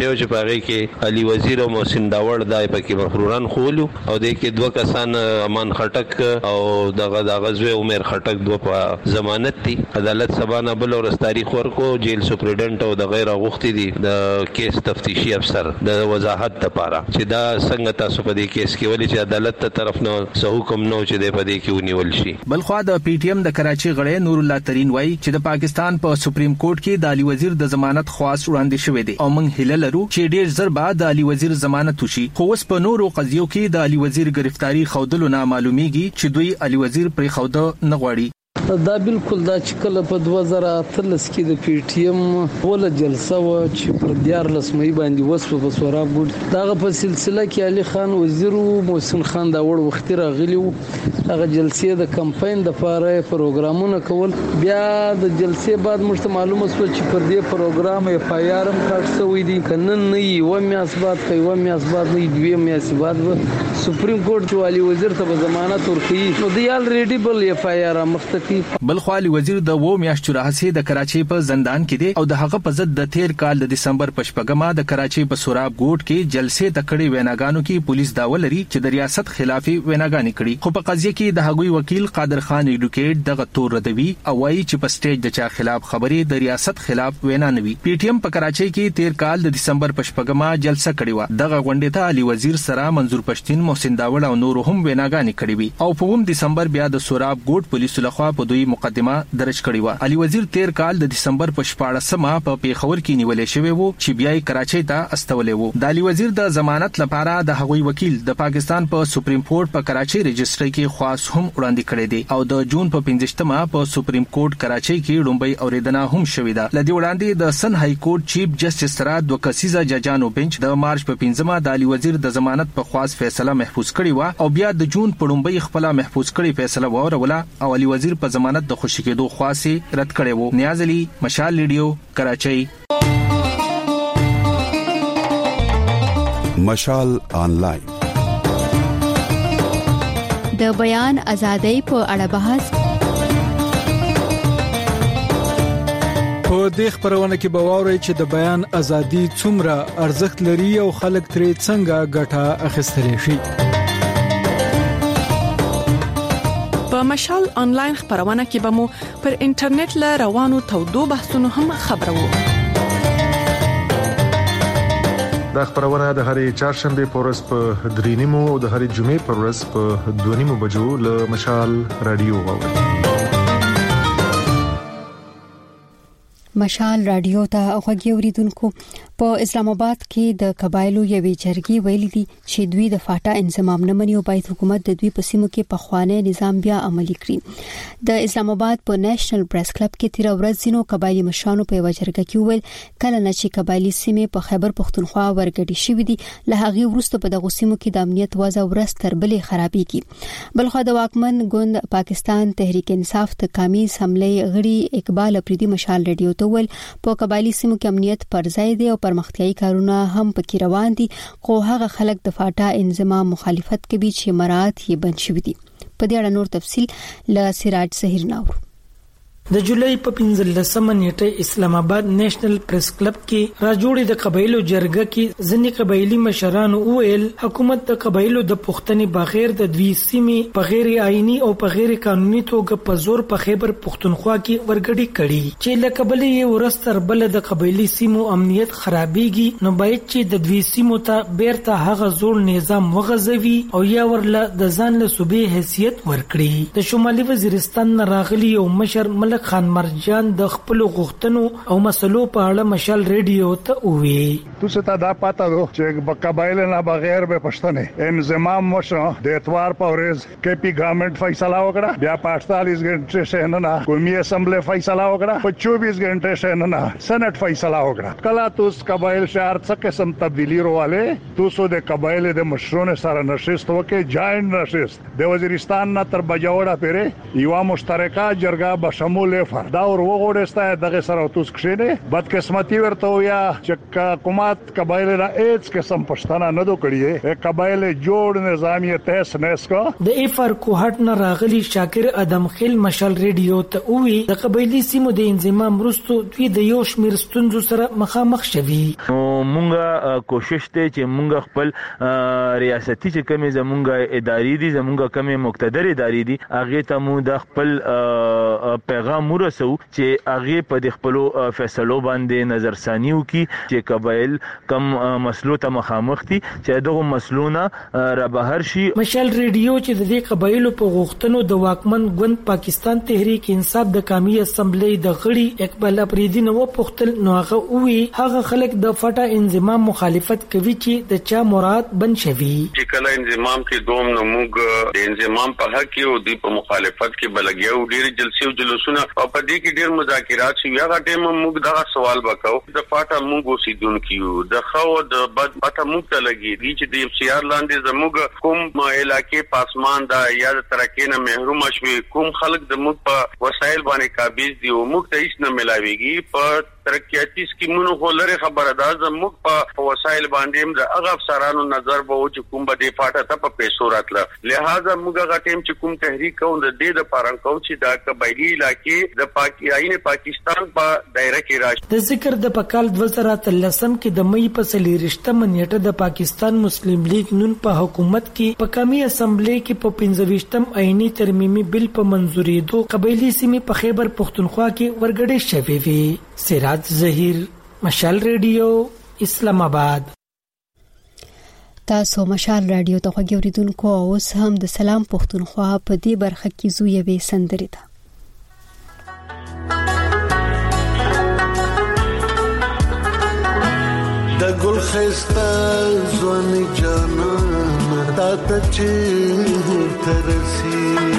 شو چې پاره کې علي وزیر او محسن داوړ دای پکې مفروران خولو او د کې دوه کسان امان خټک او دغه د غزوی عمر خټک دوه په ضمانت دي. عدالت سبانه بل ورځ تاریخ ورکو جیل سپریډنټ او د غیر غوښتي دي د کیس تفتیشي افسر د وضاحت لپاره چې دا څنګه تاسو په دې کیس کې ولې چې عدالت ته طرف نه سو حکم نو چې د په دې کې ونیول شي. بلخوا د پی ټی ایم د کراچي غړی نور الله ترين وایي چې د پاکستان په سپریم کورټ کې د علي وزیر د ضمانت خواست وړاندې شوې دي او موږ هیله لرو چې ډیر زر بعد د علي وزیر ضمانت وشي. خو اوس په نورو قضیو کې د علي وزیر گرفتاری خودلو نه معلومیږي چې دوی علي وزیر پرې خوده نه غواړي. دا بالکل دا چې کله په دوه زره اتلس کې د پی ټی ایم ولا جلسه و چې پر دیارلس مې باندې وسو په سوراب ګډ داغه په سلسله کې علي خان وزیر او محسن خان دا وړ وخت راغلی وو. هغه جلسې د کمپاین د لپاره پروګرامونه کول. بیا د جلسې بعد موږ معلومه شو چې پر دې پروګرام اف آی آر هم کاټ شوی دی کنن نه یو میاس بعد کوي و میاس بعد نه دوی میاس بعد سپریم کورټ چې علي وزیر ته ضمانت ورکړي نو دی الریډي بل اف آی آر مختفي. بلخوا علي وزیر د وو میاشتو راهسي د کراچي په زندان کې دی او د هغه په ضد د تیر کال د دسمبر په شپږمه د کراچي په سوراب ګوټ کې جلسې تکړې ویناګانو کې پولیس داول لري چې د ریاست خلافي ویناګانې کړي. خو په قضیه کې د هغوی وکیل قادر خان ایډوکیټ دغه تور ردوي او وايي چې په سټیج د چا خلاف خبرې د ریاست خلاف وینا نه وي. پی ټی ایم په کراچي کې تیر کال د دسمبر په شپږمه جلسه کړې و. دغه غونډې ته علي وزیر سره منظور پښتين محسن داوړ او نور هم ویناګانې کړې وي او په اووم دسمبر بیا د سوراب ګوټ پولیسو لخوا په دوی مقدمه درج کړی و. علي وزیر تیر کال د دسمبر په شپاړسمه په پیښور کې نیولې شوی وو چې بیا یې کراچۍ ته استولې وو. د علي وزیر د ضمانت لپاره د هغوی وکیل د پاکستان په سپریم کورټ په کراچۍ رجسټري کې خواص هم وړاندې کړی دی او د جون په پنځشتمه په سپریم کورټ کراچۍ کې لومبۍ اوریدنه هم شوې ده. لدی وړاندې د سن های کورټ چیف جسټس سره دوه کسیزه ججانو بنچ د مارچ په پنځمه د علي وزیر د ضمانت په خواص فیصله محفوظ کړی و او بیا د جون په لومبۍ خپل محفوظ کړی فیصله وروله او علي وزیر په ضمانت د خوشی کېدو خواصي رد کړي وو. نیاز علي، مشال ریډیو، کراچۍ. مشال آنلاین د بیان ازادۍ په اړه بحث. په دې خبرونه کې به واورئ چې د بیان ازادي څومره ارزښت لري او خلک ترې څنګه ګټه اخیستلی شي. په مشال آنلاین خبرونه کې به مو پر انټرنیټ له روانو تودو بحثونو هم خبرو. دا خبرونه د هرې چهارشنبه په ورځ په درې نیمو او د هرې جمعې په ورځ په دوه نیمو بجو له مشال رادیو واورئ. مشال رادیو ته غوږی اوریدونکو په اسلام آباد کې د قبایلو یوې جرګې ویلي دي چې دوی د فاټا انضمام نه مني او باید حکومت د دوی په سیمو کې په خواني نظام بیا عملي کړي. د اسلام آباد په نېشنل پریس کلب کې تیر ورځ زینو قبایلی مشرانو په وجرګه کې ویل کله نه چې قبایلی سیمې په خیبر پختونخوا ورګډي شوې دي له هغه وروسته په دغه سیمو کې د امنیت وضع ورځ تر بلې خرابېږي. بلخو د واکمن ګوند پاکستان تحریک انصاف تکامي سملې غړي اقبال افریدي مشال رادیو ول په قبایلی سیمو کې امنیت پر ځای دی او پرمختیايي کارونه هم پکې روان دي خو هغه خلک د فاټا انضمام مخالفت کوي چې مراد یې بند شوی دي. په دې اړه نور تفصیل له سراج سحر ناور. د جولای په پنځلسمه نیټه اسلام آباد نېشنل پریس کلب کې راجوړې د قبایلو جرګه کې ځینې قبایلی مشرانو وویل حکومت د قبایلو د پښتني بغیر د دوی سیمې په غیر آئینی او په غیر قانوني توګه په زور په خیبر پختونخوا کې ورګډي کړي چې لکه بلې یو ورستر بل د قبایلی سیمو امنیت خرابېږي نو باید چې د دوی سیمو ته بیرته هغه زور نظام وغځوي او یا ورله د ځان له صوبې حیثیت ورکړي. د شمالي وزیرستان راغلي یو مشر ملک خان مرجان د خپل غوښتنو او مسلو په اړه مشال ریډیو ته وویل. تاسو ته دا پاته ده چې قبایل نه بغیر به پښتنه انضمام وشو د اتوار په ورځ کې پی ګورنمنت فیصله وکړه بیا په اړتالیس غنټې شنه نه قومي اسمبلی فیصله وکړه په چوبیس غنټې شنه نه سنټ فیصله وکړه. کله تاسو قبایل شهر څخه قسم تبدیلی رواله تاسو د قبایل د مشرونو سره نشست وکړي جاین نشست د وزیرستان نه تر بجاوړه پیره یو مشترکه جرګه به شمول دا ور وګورسته دغه سره توس کښینه بدقسمتي ورته یا چې حکومت قبایل را ایت قسم پښتنه نه دو کړی قبایل جوړ نظامی تیس نسکو. د ایفر کوهټ نه راغلی شاکر ادم خیل مشال ریډیو ته وی د قبایلی سیمو د انضمام وروسته دوی د یو شمیر ستونزو سره مخامخ شوي. نو مونږه کوشش ته چې مونږ خپل ریاستي چې کومه زمونږه ادارې دي زمونږه کومه مقتدر ادارې دي هغه ته مو د خپل پیغام ورسو چې هغه په د خپل فیصلو باندې نظرثانی وکي چې قبایل کم مسلو ته مخامخ دي چې دغه مسلونه را بهر شي. مشال ریډیو چې د دې قبایلو په غوښتنو د واکمن ګوند پاکستان تحریک انصاف د قومي اسمبلی د غړي اقبال افریدي نو پختل نو هغه وی هغه خلک د فټا انضمام مخالفت کوي چې د چا مراد بن شوي چې کله انضمام کې دوم نو موږ د انضمام په حق کې او د په مخالفت کې بلګیو ډیر جلسې او جلوسونه او په دې کې ډیر مذاکرات شي هغه ټیم موږ دا سوال وکاو د فټا موږ اوسیدونکو د خو د بد پته موږ ته لګي چې د اف سی آر لاندې زموږ کوم علاقې پاسمان دا یا د ترکینه محروم شوي کوم خلک د موږ په وسایل باندې قابض دي او موږ ته هیڅ نه ملاويږي په ترقیاتي سکیمونو خو لري خبره ده زموږ په وسایل باندې د هغه افسرانو نظر به او چې کوم به د فاټه ته په پیسو راتله لہذا موږ هغه ټیم چې کوم تحریک کوو د دې د پارن کوو چې دا قبایلی علاقې د پاکستان پاکستان په دایره کې راشي. د ذکر د پکال دوه زره اتلسم کې د مې په سلیریشته منیټه د پاکستان مسلم لیگ نون په حکومت کې په قومي اسمبلی کې په پنځه ویشتم آئینی ترمیمي بل په منزورېدو قبایلی سیمې په خیبر پختونخوا کې ورګړې شوې وي. سراج ظهیر مشال ریډیو اسلام آباد. تاسو مشال رادیو ته غوړیدونکو اوس هم د سلام پختونخوا په دې برخه کې زویوي سندري ده. د ګل خستا ځواني جانا تا ته چې ترسي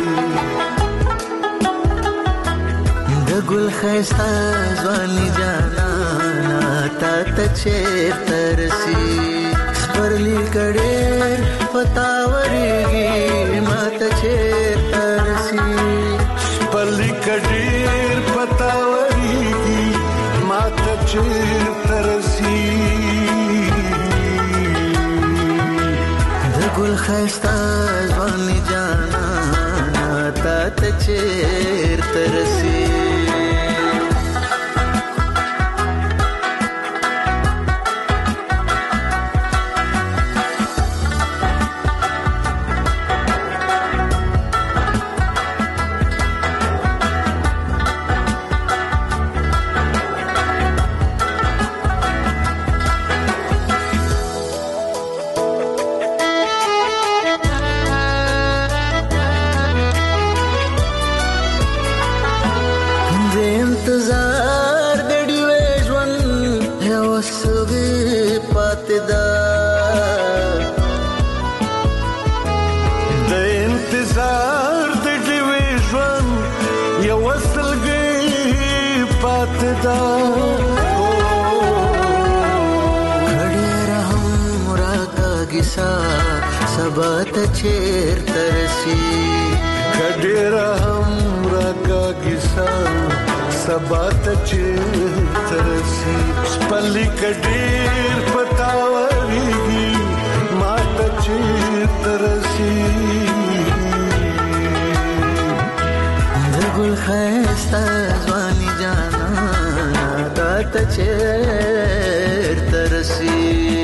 د ګل خستا ځواني جانا تا ته چې ترسي پرلی کډېر پتاوريږي ماته چې ترسي پرلی کډېر پتاوريږي ماته چې ترسي د ګل خستا ځواني جانا تا ته چې ترسي سبات چیر ترسی کډیر هم راګه کیسا سبات چیر ترسی سپلی کډیر پتاوريږي مات چیر ترسی د ګل خستا ځواني جانا تا چیر ترسی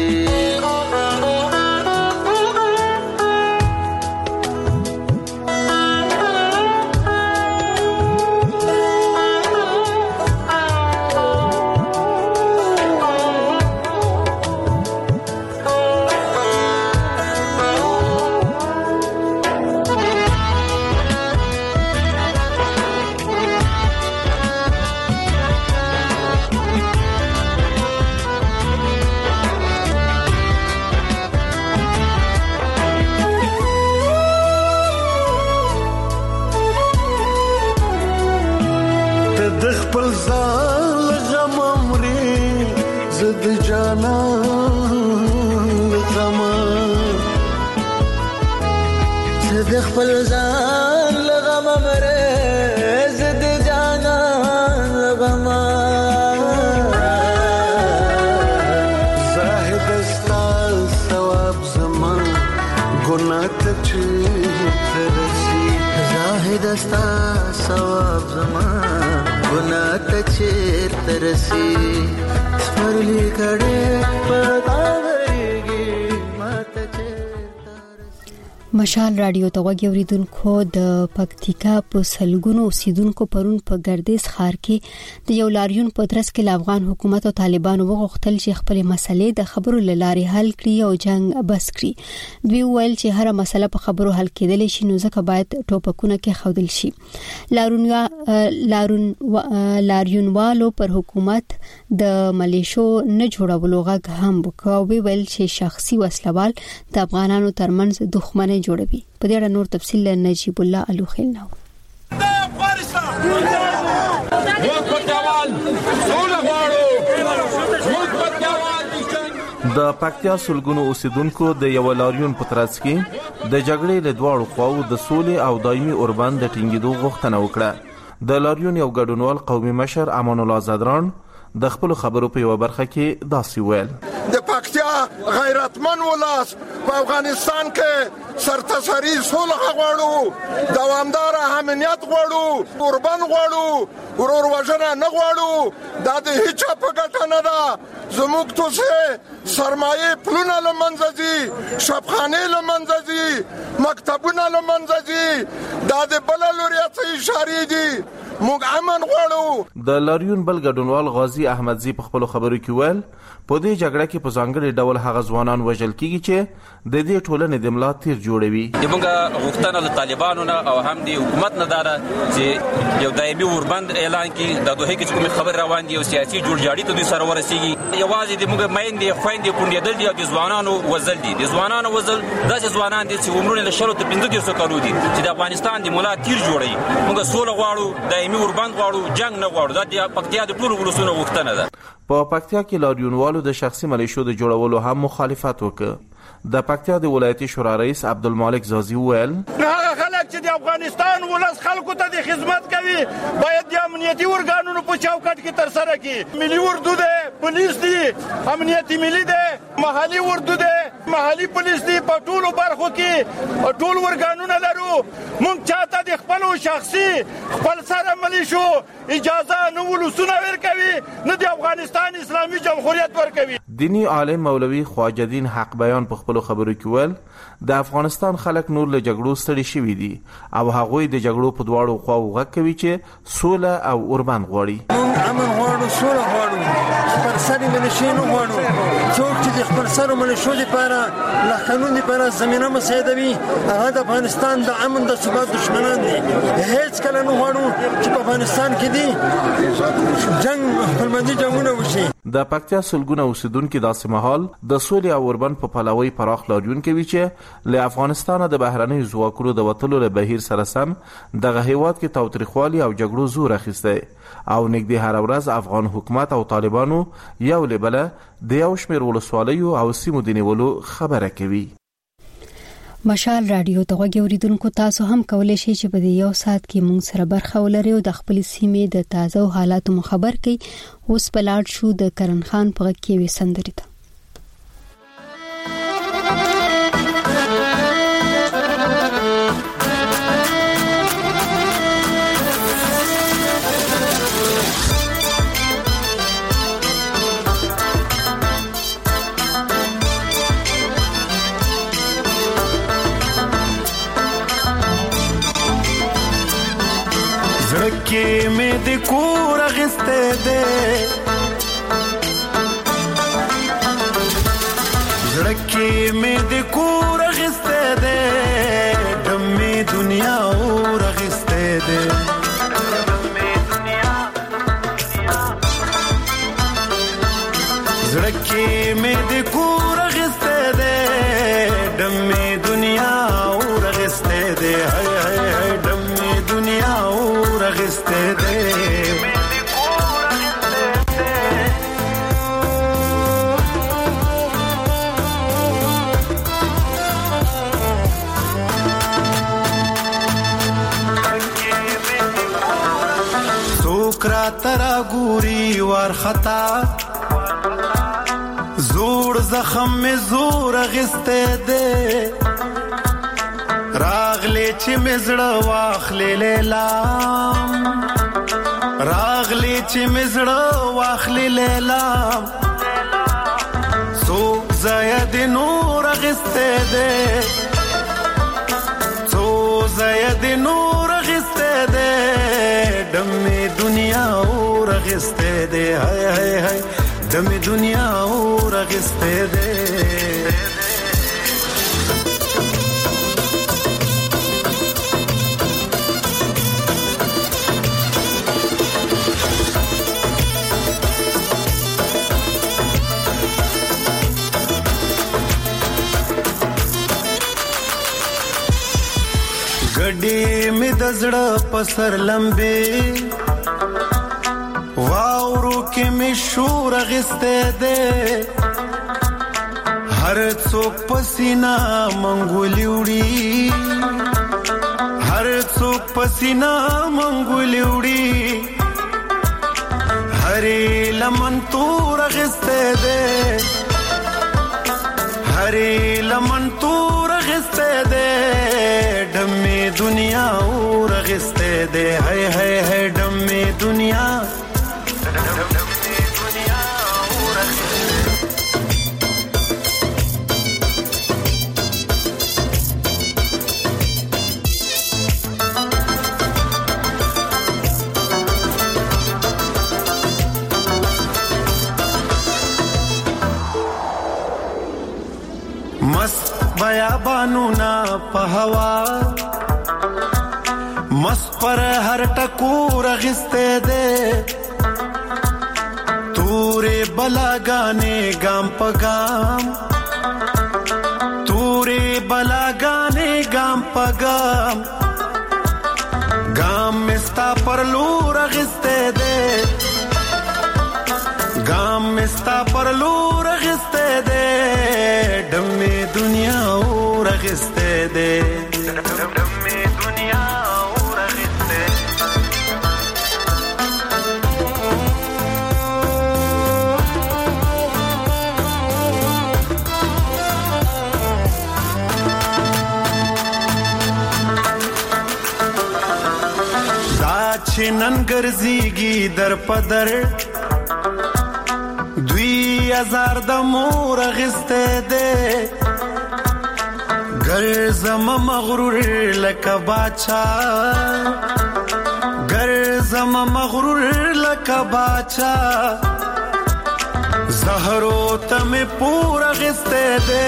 خپل ځان لغم مره زد جانا لغم زاهد استا ثواب زمان ګناه ته ترسي زاهد استا ثواب زمان ګناه ته ترسي ورلی کړي پتا ورګي ماته مشال رادیو ته وګورئ اوریدونکو د پکتیکا په سلګونو اوسیدونکو پرون په ګردیز ښار کې د یو لاریون په ترڅ کې د افغان حکومت او طالبانو وغوښتل چې خپل مسلې د خبرو لارې حل کړي او جنگ بس کړي. دوی ویل چې هر مسله په خبرو حل کېدل شي نو ځکه باید ټوپکونه کې خودل شي. لارونیا لارون لاریونوالو پر حکومت د ملیشو نه جوړولو غږ هم وکاو. ویل چې شخصي وسلوال د افغانانو ترمنځ دښمنۍ جوړوي. په دې اړه نور تفصیل نجیب الله الوخیل نو د پکتیا سلګونو اوسیدونکو د یو لاریون په ترڅ کې د جګړې له دواړو خواو د سولې او دایمي اوربند د ټینګېدو غوښتنه وکړه. د لاریون یو ګډونوال قومي مشر امان الله زدران د خپل خبرو په یو برخه کې داسې ویل: د پکتیا غیرتمن ولاس په افغانستان کې سرتسری صلح غواړو، دوامدار امنیت غواړو، اوربند غواړو، ورور وژنه نه غواړو. دا د هیڅ په ګټه نه ده. زموږ توسه سرمایه پلونه لمنځه ځي، شبخانه لمنځه ځي، مکتبونه لمنځه ځي. دا د بل لوري ته اشاره دي. موږ امن غواړو. د لاریون بل ګډونوال غازی احمدزی په خپل خبرو کې ویل په دې جګړه کې په ځانګړي ډول هغه ځوانان وژل کیږي چې د دې ټولنې د ملا تیر جوړوي. دغه غوښتنه د طالبانو نه او هم د حکومت نه داره چې یو دایمي اوربند اعلان کړي. د دوه کې کوم خبر روان دي او سیاسي جوړجاړي ته د سره ورسیږي. یوازې د موږ مېندې خويندې کونډېدل دي او د ځوانانو وزل دي. د ځوانانو وزل داسې ځوانان دي چې عمرونه له شلو ته پنځه دېرش کالو دي چې د افغانستان د ملا تیر جوړوي. موږ سوله غواړو، دایمي اوربند غواړو، جنگ نه غواړو. دا د پکتیا د ټولو ولسونو غوښتنه ده. په پکتیا کې لاریونوالو د شخصي ملیشو د جوړولو هم مخالفت وکړ. د پکتیا د ولایتي شورا رئیس عبدالمالک زازی ویل: هغه خلک چې د افغانستان ولس خلکو ته د خدمت کوي باید د امنیتي ارګانونو په چوکاټ کې تر سره کړي. ملي اردو ده، پولیس دي، امنیتي ملي ده، محلي اردو ده، محلي پولیس دي. په ټولو برخو کې ټول ارګانونه لرو. موږ چاته د خپل شخصي خپل سره ملیشو اجازه نه ولسونه ورکوي نه د افغانستان اسلامي جمهوریت ورکوي. دینی عالم مولوی خواجه دین حق بیان په خپل خبرو کې ویل د افغانستان خلک نور له جګړو ستړي شوي دي او هغوی د جګړو په دواړو خواو غږ کوي چې سوله او اوربند غواړي. موږ امن غواړو، سوله غواړو، خپل سر ملیشې نه غواړو. څوک چې د خپل سر ملیشو لپاره له قانون لپاره زمینه مساعدوي هغه د افغانستان د امن د ثبات دشمنان دي. هیڅ کله نه غواړو چې په افغانستان کې دي جنگ خپلمنځي جنگونه وشي. د پکتیا سلګونه اوسیدونکو داسې مهال د سولې او اوربند په پلوي پراخ لاریون کوي چې له افغانستان د بهرنۍ ځواکونو د وټلو له بهیر سره سم دغه هیواد کې تاوتریخوالي او جګړو زور اخیسته او نږدې هر ورځ افغان حکومت او طالبانو یو لبله د یو شمېر ولسوالیو او سیمو د نیولو خبره کوي. مشال رادیو ته وګورئ اوریدونکو تاسو هم کولای شئ چې په یو ساعت کې مونږ سره برخه ولرئ او د خپل سیمې د تازه حالاتو خبر کړئ. اوس بلاړ شو د کرن خان په غږ کې وې سندرې ته. زړه مې د کور غسته ده، زړه مې د کور غسته ده، دمې دنیا اور غسته ده. زړه مې د کور غسته ده، دمې دنیا اور غسته ده. هاي هاي هاي دمې دنیا اور غسته ده. سوکرا ترا ګوري ور خطا زور زخم می زور غسته ده. راغلی چې مزړه واخلې لیلام راغلی چې مزړه واخلی لیلا سو زید نور غسته ده سو زید نور غسته ده دمه دنیا اور غسته ده هاي هاي هاي دمه دنیا اور غسته ده ګډې می د زړه پسر لمبې واورو کې می شور غسته ده هر څوک پسینا منګولې وړي هر څوک پسینا منګولې وړي هرې لمن تور غسته ده هرې لمن تور غسته ده دمه دنیا اور غسته ده هاي هاي هاي دمه دنیا دمه دنیا اور मस्त बयाबानू ना पहवा मस्त पर हर टकोर घिसते दे तूरे बला गाने गाम पगाम तूरे बला गाने गाम पगाम गाम मिस्ता पर लूर घिसते दे गाम मिस्ता पर लूर घिसते दे डम्मे दुनिया और घिसते दे डम्मे दुनिया और घिसते दाचे ननगर्जीगी दर पदर दुई हजार د مور غسته ده گر زم مغرور لکه باچا گر زم مغرور لکه باچا زهرو تم پورا غسته ده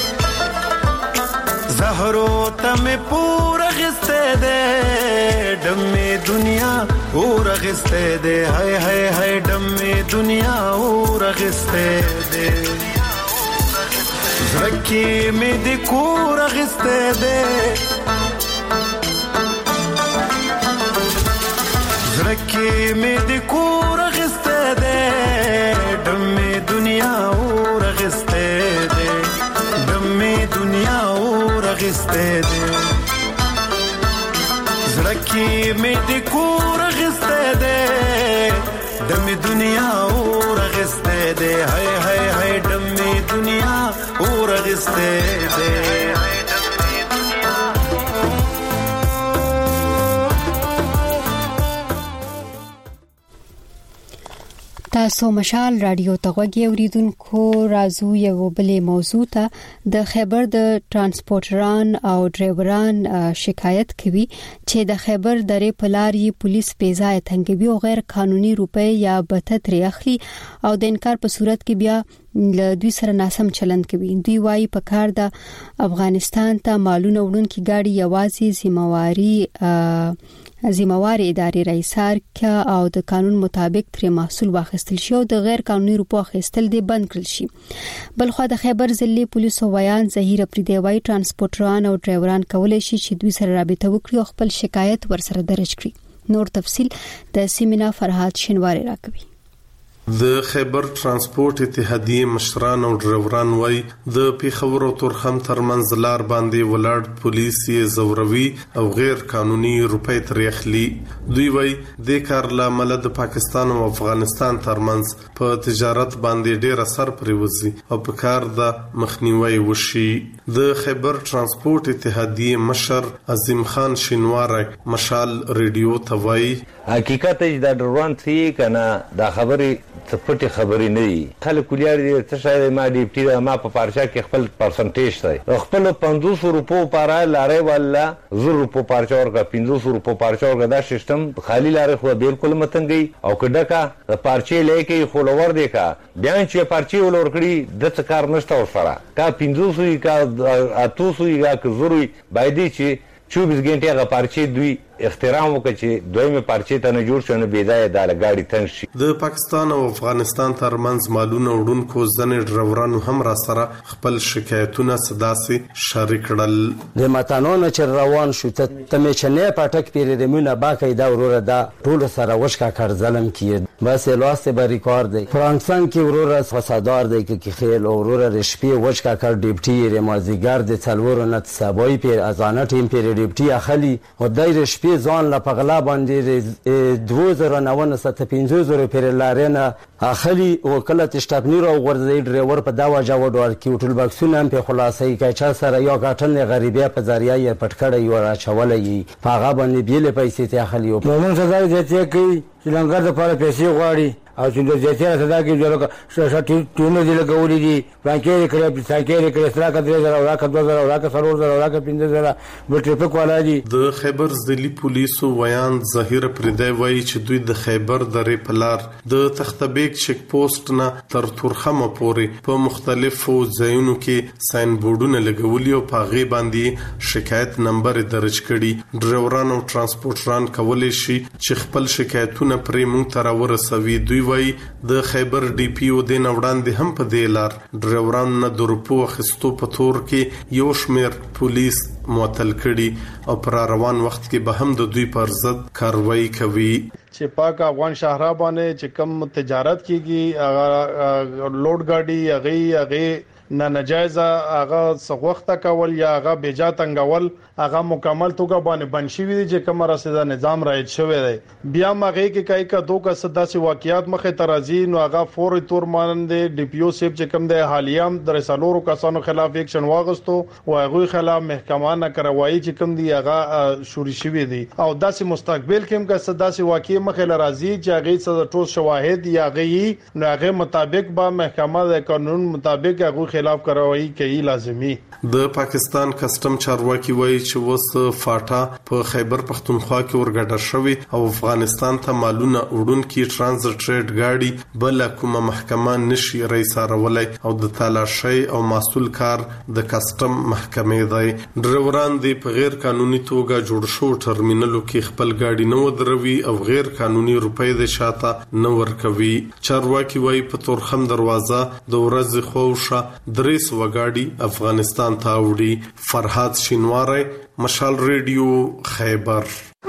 زهرو تم پورا غسته ده دمه دنیا اور غسته ده هاي هاي هاي دمه دنیا اور غسته ده زرکی می د کور غسته ده زرکی می د کور غسته ده دمه دنیا اور غسته ده دمه دنیا اور غسته ده زرکی می د کور غسته ده دمه دنیا اور غسته ده هاي هاي هاي دمه دنیا اور غسته ده تاسو مشال رادیو ته غوږی اوریدونکو رازو یو بلې موضوع ته د خیبر د ترانسپورټران او ډرایوران شکایت کوي چې د خیبر درې پلاری پولیس پیزای تنګوي او غیر قانوني روپۍ یا بته ترې اخلي او د انکار په صورت کې بیا له دوی سره ناسم چلند کوي. دوی وايي په کار د افغانستان ته مالونه وړونکي ګاډي یوازې ذمہواری ذمہوار ادارې رئیسار کا او د قانون مطابق تر محصول واخیستل شي او د غیر قانوني روپو اخیستل دي بند کړل شي. بلخو د خیبر ضلع پولیسو بیان ظهیر پریدوی ترانسپورټران او ډرایوران کولای شي چې دوی سره رابطه وکړي او خپل شکایت ورسره درج کړي. نور تفصيل د سیمینا فرهاد شینواری راکوي. د خیبر ترانسپورت اتحادیه مشران او ډرایوران وای د پیښور او تورخم ترمنځ لار باندې ولاړ پولیس یې زوروي او غیر قانوني روپۍ ترې اخلي. دوی وای د کار لامل د پاکستان او افغانستان ترمنځ په تجارت باندې ډیر اثر پریوزي او په کار د مخنیوي وشي. د خیبر ترانسپورت اتحادیه مشر عظیم خان شینوار مشال ریډیو ته وای حقیقت دا ډروان تی کنه دا خبري پټي خبرې نه دي. خلک ولیار دي ته شاید ما ډیپټي ما په پارچا کې خپل پرسنټیج دی خپل پنځوس روپو پارا لارې والا زر روپو پارچا ورکا پنځوس روپو پارچا ورکا دا سیستم خالی لارې خو بالکل متنګي او کډکا پارچې لکه خولور دی کا بیا چې پارچې ولور کړی د څه کار نشته ورسره کا پنځوس وی کا اتوس وی کا زروي باید چې چوبیس غنټه غا پارچې دوی احترام وکړي چې دویمه پارچې ته نه جوړ شونه بيدای د لګاډي تنګ شي. د پاکستان او افغانستان ترمنځ مالونه وړونکو ځنې ډرایورانو هم را سره خپل شکایتونه صداسي شریک کړل. د متانونو چې روان شو ته تمه چنه پټک پیری د مونږه باقی دا وروره دا ټول سره وشکا کړ ظلم کیه بس لاسته به ریکارډ دی فرانکسن کې وروره فسادار دی کې خیل وروره رشپی وشکا کړ ډیپټي رمازیګر د څلورو نت سبای پیر ازانه ټیم پیر ډیپټي اخلي او دای رشپی ځان لا پغلا باندې دوه زره نود ست پنځه زره پر لارنه اخلي او کله تشتابنی را ورځي ډرایور په دا وجه وډور کې ټول بکسونه په خلاصي کې چا سره یو غټل غریبه په ذریعہ یې پټکړې یو راچولې پاغه باندې بیل پیسې ته اخلي او نو موږ ځای دې کوي چې لنګر د پاره پیسې غواړي او چې د زیاتره صدا کې جوړه شاشه ټونه دي لګولې دي بانکې کړې بانکې کړې سره کړې زره او راکړه دوه زره او راکړه سرور زره او راکړه پنځه زره به ټریفیک والا دي. د خیبر ضلعي پولیسو ویان ظاهر پردی وایي چې دوی د خیبر درې پلار د تختبیک چک پوسټ نه تر تورخمه پورې په مختلفو ځایونو کې ساين بورډونه لګولي او په غي باندې شکایت نمبر درج کړي. ډرایوران او ترانسپورټران کولای شي چې خپل شکایتونه پرې مونږ ته راورسوي. دوی وای د خیبر ډي پی او د نوړاندې هم په دې لار ډرایورانو نه د روپو اخیستو په تور کې یو شمیر پولیس معطل کړي او پر روان وخت کې به هم د دوی پر ضد کاروایی کوي. چې پاک افغان شاهرا باندې چې کم تجارت کیږي هغه لوډ گاډي هغه هغه نه ناجایز هغه سغوخته کول یا هغه بیجا تنګول هغه مکمل توګه باندې بنشوي دي چې کوم رسیدا نظام رایج شوی دی. بیا مغه کې کای کا دوه کا داسې واقعیات مخه ترازی نو هغه فوري تور مانند ډي پی او سیب چې کوم د حالیام در سالورو کسانو خلاف اکشن واغستو او هغه خلاف محکمه نه کاروایی چې کوم دی هغه شوري شوی دي او داسې مستقبل کې هم کا داسې واقعي مخه لرازي چې هغه څه ټول شواهد یا هغه نو هغه مطابق با محکمه د قانون مطابق هغه خلاف کاروایی کوي لازمي. د پاکستان کسٹم چارواکي وایي چې وس فاټا په خیبر پختونخوا کې ورګډه شوی او افغانستان ته مالونه وړونکي ترانزیت ټریډ گاډي بل کومه محکمه نشي رئیسارولای او د تالاشي او مسول کار د کسٹم محکمې دی. ډرایوران د په غیر قانوني توګه جوړ شو ټرمینلو کې خپل گاډي نه ودروي او غیر قانوني روپۍ د شاته نه ورکوي. چارواکي وایي په تورخم دروازه د ورځ خوښه درې سو گاډي افغانستان تاوړي. فرهاد شینواری مشال ریډیو خیبر.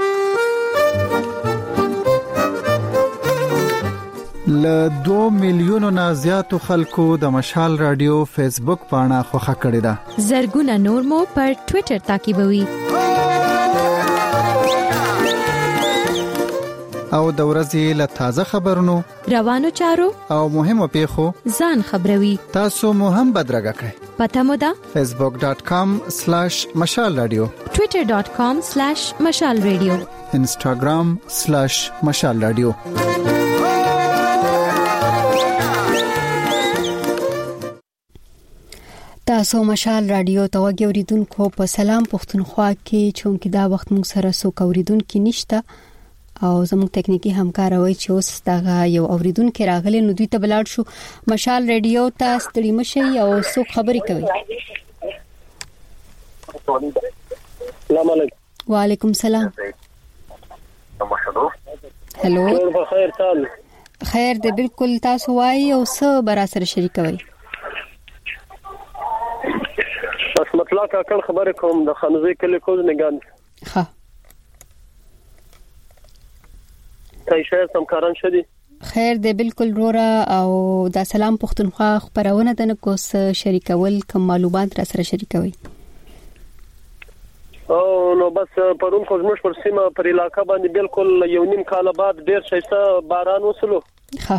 ل دوه میلیونو نه زیاتو خلکو د مشال رادیو فیسبوک پاڼه خوښه کړې ده. زرګونه نور مو پر ټوئیټر تعقیبوي. او د ورځې له تازه خبرونو روانو چارو او مهمو پیښو ځان خبروي. تاسو مو هم بدرګه کړئ. پته مو ده facebook dot com slash mashal radio twitter dot com slash mashal radio instagram slash mashal radio. تاسو مشال رادیو ته وګوریدونکو په سلام پښتونخوا کې چونکی دا وخت موږ سره سو کوریدونکو نشته او زموږ ټکنیکی همکار وای چې اوس دا یو اوریدونکو راغلی نو دوی ته بلاړ شو. مشال رادیو ته ستړي مشي او سو خبرې کوي. السلام علیکم. وعلیکم السلام. هلو خیر تاسو خیر دې بالکل تاسو وای او څه برا سره شریکوي. بس مطلق اکل خبر کوم د خنزي کلی کوز نگان ها تای شاید سمکاران شدی خیر دی بالکل رورا او دا سلام پښتونخوا خبرونه د نکوس شریکول کوم معلومات را سره شریکوي. او نو بس پرون خو زموږ پر سیمه پر علاقہ باندې بالکل یو نیم کال بعد ډیر شایسته باران وسلو. ها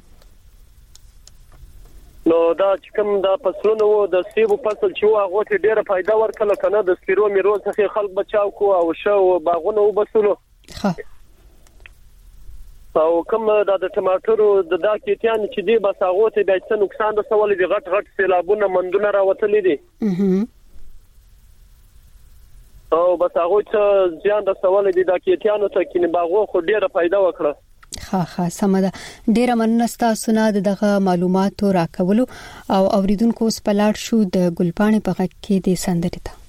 نو دا چې کوم دا فصلونه وو د سیبو فصل چې هغه ته ډیره فائدہ ورکړه کنه د سپیرو میرو څخه خلک بچاو کو او شو باغونه وبسلو. ها او کوم دا د ټماټرو د دا کیتیان چې دی بس هغه ته د څه نقصان رسول دي غټ غټ سیلابونه مندونه راوتلې دي. او بس هغه ته ځان رسول دي د کیتیانو ته کې باغو خو ډیره فائدہ وکړه. ها ها سمده ډیره مننه تاسو نه دغه معلوماتو راکولو او اوریدونکو سپلاټ شو د ګلپانې په غږ کې د سندرې ته.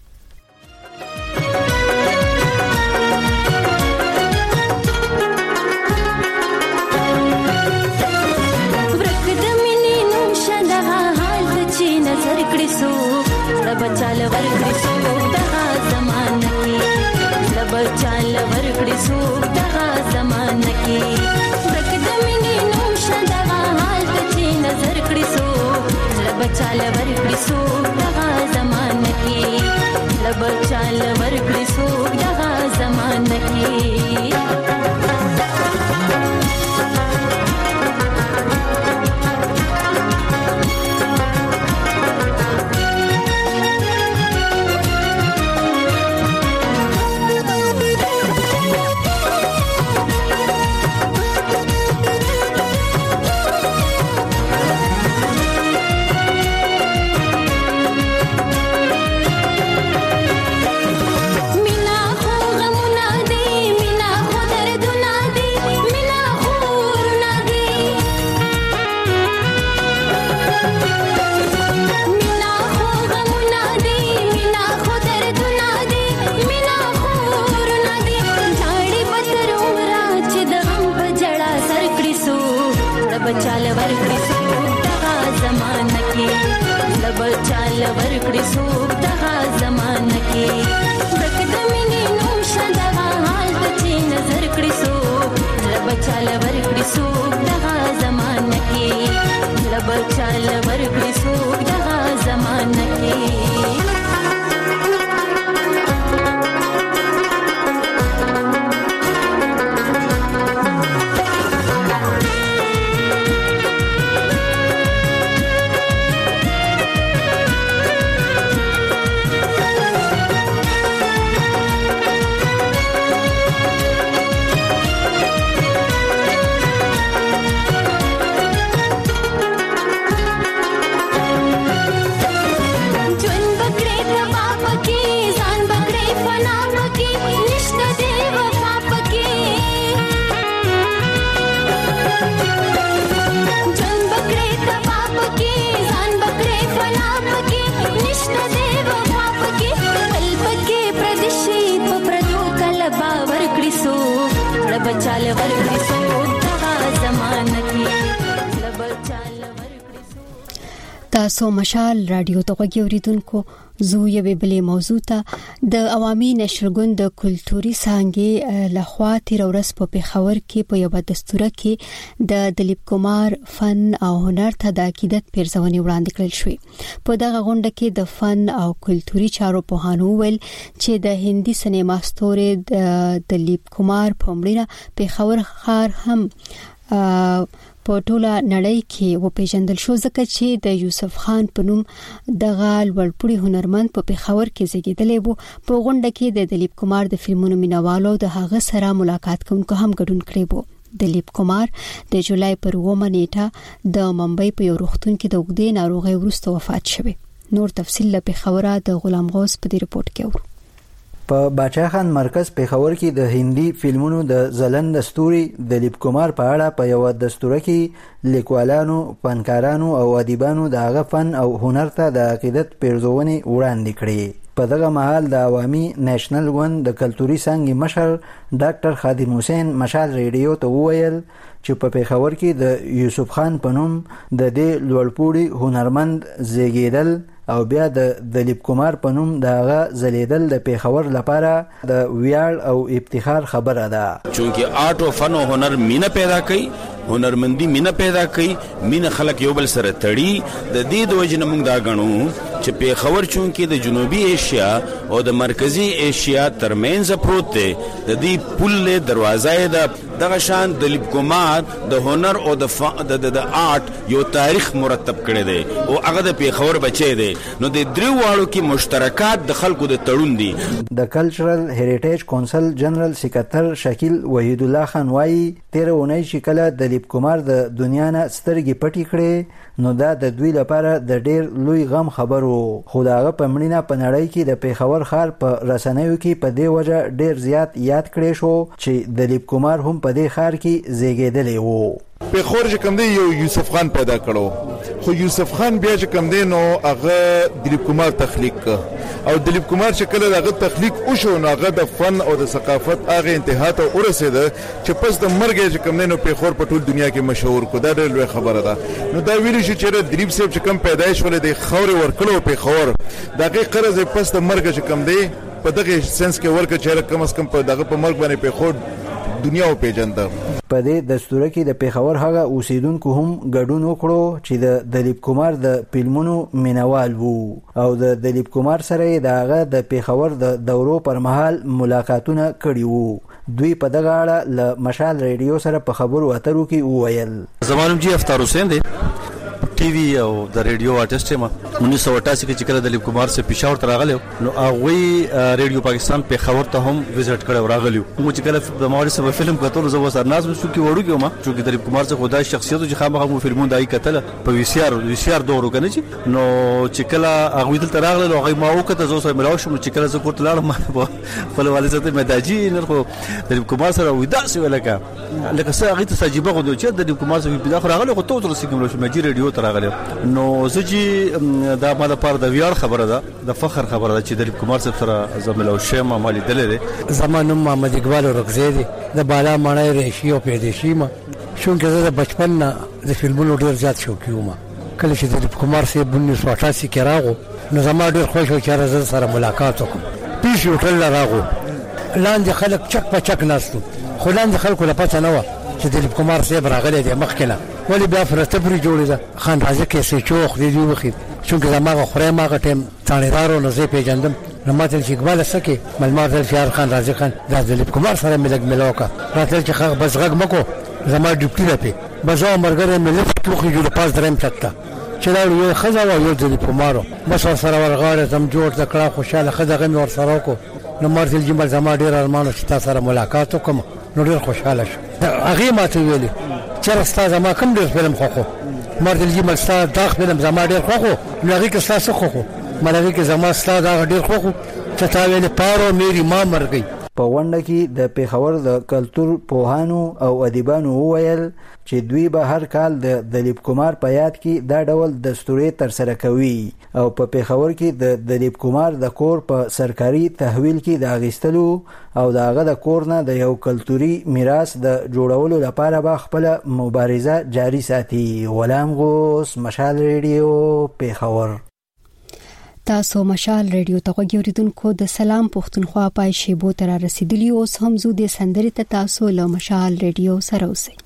नजर कड़ी सो लब चाल वर कड़ी सो दगा जमाना की लब चाल वर कड़ी सो दगा जमाना की रकदमिनी नोश दगा हाल बची नजर कड़ी सो लब चाल वर कड़ी सो दगा जमाना की लब चाल वर कड़ी सो दगा जमाना की. चाल वर कड़ी सूप दगा जमाना की लब चाल वर कड़ी सूप दगा जमाना की रकदमिनी नोश दगा हाल बची नजर कड़ी सूप लब चाल वर कड़ी सूप दगा जमाना की लब चाल वर कड़ी सूप दगा जमाना की. تاسو مشال رادیو ته غوږی اوریدونکو زو یو بلې موضوع ته د عوامي نشرګوند د کلتوري څانګې لخوا تیر ورځ په پیښور کې په یو دستور کې د دلیپ کمار فن او هنر ته د عقیدت پیرزونی وړاندې کړل شوې. په دغه غونډه کې د فن او کلتوري چارو په هانو ول چې د هندي سینما ستوري د دلیپ کمار په مړینه پیښور ښار هم په ټوله نړۍ کې و پیژندل شو ځکه چې د یوسف خان په نوم دغه لوړپوړي هنرمند په پیښور کې زیږیدلی وو. په غونډه کې د دلیپ کمار د فلمونو مینوالو د هغه سره ملاقات کوونکو هم ګډون کړی وو. دلیپ کمار د جولای پر اوومه نیټه د ممبئی په یو روغتون کې د اوږدې ناروغۍ وروسته وفات شوی. نور تفصیل له پیښوره د غلام غوث په دې رپورت کې اورو. په باچا خان مرکز پیښور کې د هندي فلمونو د ځلند ستوري دلیپ کمار په اړه په یو دستور کې لیکوالانو، فنکارانو او ادیبانو د هغه فن او هنر ته د عقیدت پیرزونی وړاندې کړې. په دغه مهال د عوامي نېشنل ګوند د کلتوري څانګې مشر ډاکټر خادم حسین مشال ریډیو ته وویل چې په پیښور کې د یوسف خان په نوم د دې لوړپوړي هنرمند زیږیدل او بیا د دلیپ کمار په نوم د هغه ځلیدل د پیښور لپاره د ویاړ او افتخار خبره ده. چونکه آرټ او فن او هنر مینه پیدا کوي هنرمندي مینه پیدا کوي، مینه خلک یو بل سره تړي. د دې د وجې نه موږ دا ګڼو چې پیښور چونکې د جنوبي ایشیا او د مرکزی ایشیا ترمنځ پروت دی، د دې پل له دروازه ده. دغه شان دلیپ کمار د هنر او د د آرټ یو تاریخ مرتب کړی دی او هغه د پیښور بچی دی. نو د درې واړو کې مشترکات د خلکو د تړون دي. د کلچرل هریټیج کونسل جنرال سکرټر شکیل وحید الله خان وايي تیر اونۍ چې کله دلیپ کمار د دنیا نه سترګې پټې کړې نو دا د دوی لپاره د ډیر لوی غم خبرو. خو دا هغه په مړینه په نړۍ کې د پیښور ښار په رسنیو کې په دې وجه ډیر زیات یاد کړی شو چې دلیپ کمار هم په دې ښار کې زیږیدلی و. پیښور چې کوم دی یو یوسف خان پیدا کړو، خو یوسف خان بیا چې کوم دی نو هغه دلیپ کمار تخلیق کړ او دلیپ کمار چې کله هغه تخلیق وشو نو هغه د فن او د ثقافت هغه انتها ته ورسېده چې پس د مرګ چې کوم دی نو پیښور په ټول دنیا کې مشهور کو. دا ډېر لوی خبره ده. نو دا ویل شي چې دلیپ صاحب چې کوم پیدایش ولې د خاورې ورکړو پیښور دغه قرض پس د مرګ چې کوم دی په دغه سنس کې ورکړ چې کم از کم په دغه په مرګ باندې پیښور دنیا او پیژنده. په دې دستور کې د پیښور هغه اوسیدونکو هم ګډون وکړو چې د دلیپ کمار د فلمونو مینوال وو او د دلیپ کمار سره د هغه د پیښور د دورو پر مهال ملاقاتونه کړي وو. دوی په دغه اړه له مشال ریډیو سره په خبرو اترو کې وویل. زمانم جی افطار حسین دی ټي وي او د ریډیو آرټیسټ ما انیس سو اٹھاسی کې چې کله دلیپ کمار سے پېښور ته راغلی نو هغه ریډیو پاکستان پیښور ته هم وزټ کړو راغلی مو چې کله د ماوري سره فلم کتل زه وسر ناز شو کې وړو کې ما چې دلیپ کمار سے خدای شخصیت چې خامخا مو فلمون دای کتل په وی سی آر وی سی آر دورو کنه چې نو چې کله هغه دل ته راغلی هغه ما وکړه زه سره ملاو شم چې کله زه کوټ لاړم په خپل والد سره مداجي نه خو دلیپ کمار سره ودا سی ولکه لکه څه هغه ته ساجيبه غو چې دلیپ کمار سره په داخله راغلی خو ته تر سیګم شو مجي ریډیو راغلی نو زجی دا ماده پر د ویار خبره ده د فخر خبره ده چې دلیپ کمار صاحب سره زملو شیما مالی دلې زمانو محمد اقبال رغزی د بالا مړای ریشي او پیدشي ما شونکه زه د بچپن د فلمونو ډیر زیات شوقي وم. کله چې دلیپ کمار صاحب انیس سو اٹھاسی کې راغو نو زما ډیر خوښ و چې راځه سره ملاقات وکړم. پیش هوټل راغو لاندې خلک چک په چک ناستو خو لاندې خلکو لا پته نه و چې دلیپ کمار صاحب راغلی دی مخکله ولی بیا فرسته پرې جوړې ده خان راځه کې سې چوخ دی دی وخت چونکه زماغه خوري ماغه ټیم ثانیدارو نو زه پیژندم نو ماته چې اقبال سکه ملمار دل فیار خان راځه خان د دلیپ کمار سره ملګ ملوکا راته چې خغ بس غږ مکو زما ډیپټي راپی بزو مرګره ملت توخي جوړ پاس درم تکتا چې دا یو خزا او یو دلیپ کمارو بس سره ورغاړه تم جوړ تکړه خوشاله خزا غم ور سره کو نو مرتل جمل زما ډیر ارمانو چې تاسو سره ملاقات وکم نو ډیر خوشاله شو. هغه ماته ویلي چې استاد ما کوم ډیر فلم خوخو مرتل جمل استاد دا فلم زما ډیر خوخو نو هغه کې تاسو خوخو مله کې زما استاد هغه ډیر خوخو چې تا ویلي پارو میری ما مرګي. په ونډه کې د پیښور د کلچر پوهانو او ادیبانو وویل چې دوی به هر کال د دلیپ کمار په یاد کې دا ډول دستورې ترسره کوي او په پیښور کې د دلیپ کمار د کور په سرکاري تحویل کې د اغیستلو او د هغه د کور نه د یو کلتوري میراث د جوړولو لپاره به خپل مبارزه جاري ساتي. غلام غوث، مشال ریډیو، پیښور. تاسو مشال ریډیو ته غوږیدونکو د سلام پښتونخوا پای شیبو تر رسیدلی اوس هم زو د سندري ته تاسو له مشال ریډیو سره اوسئ.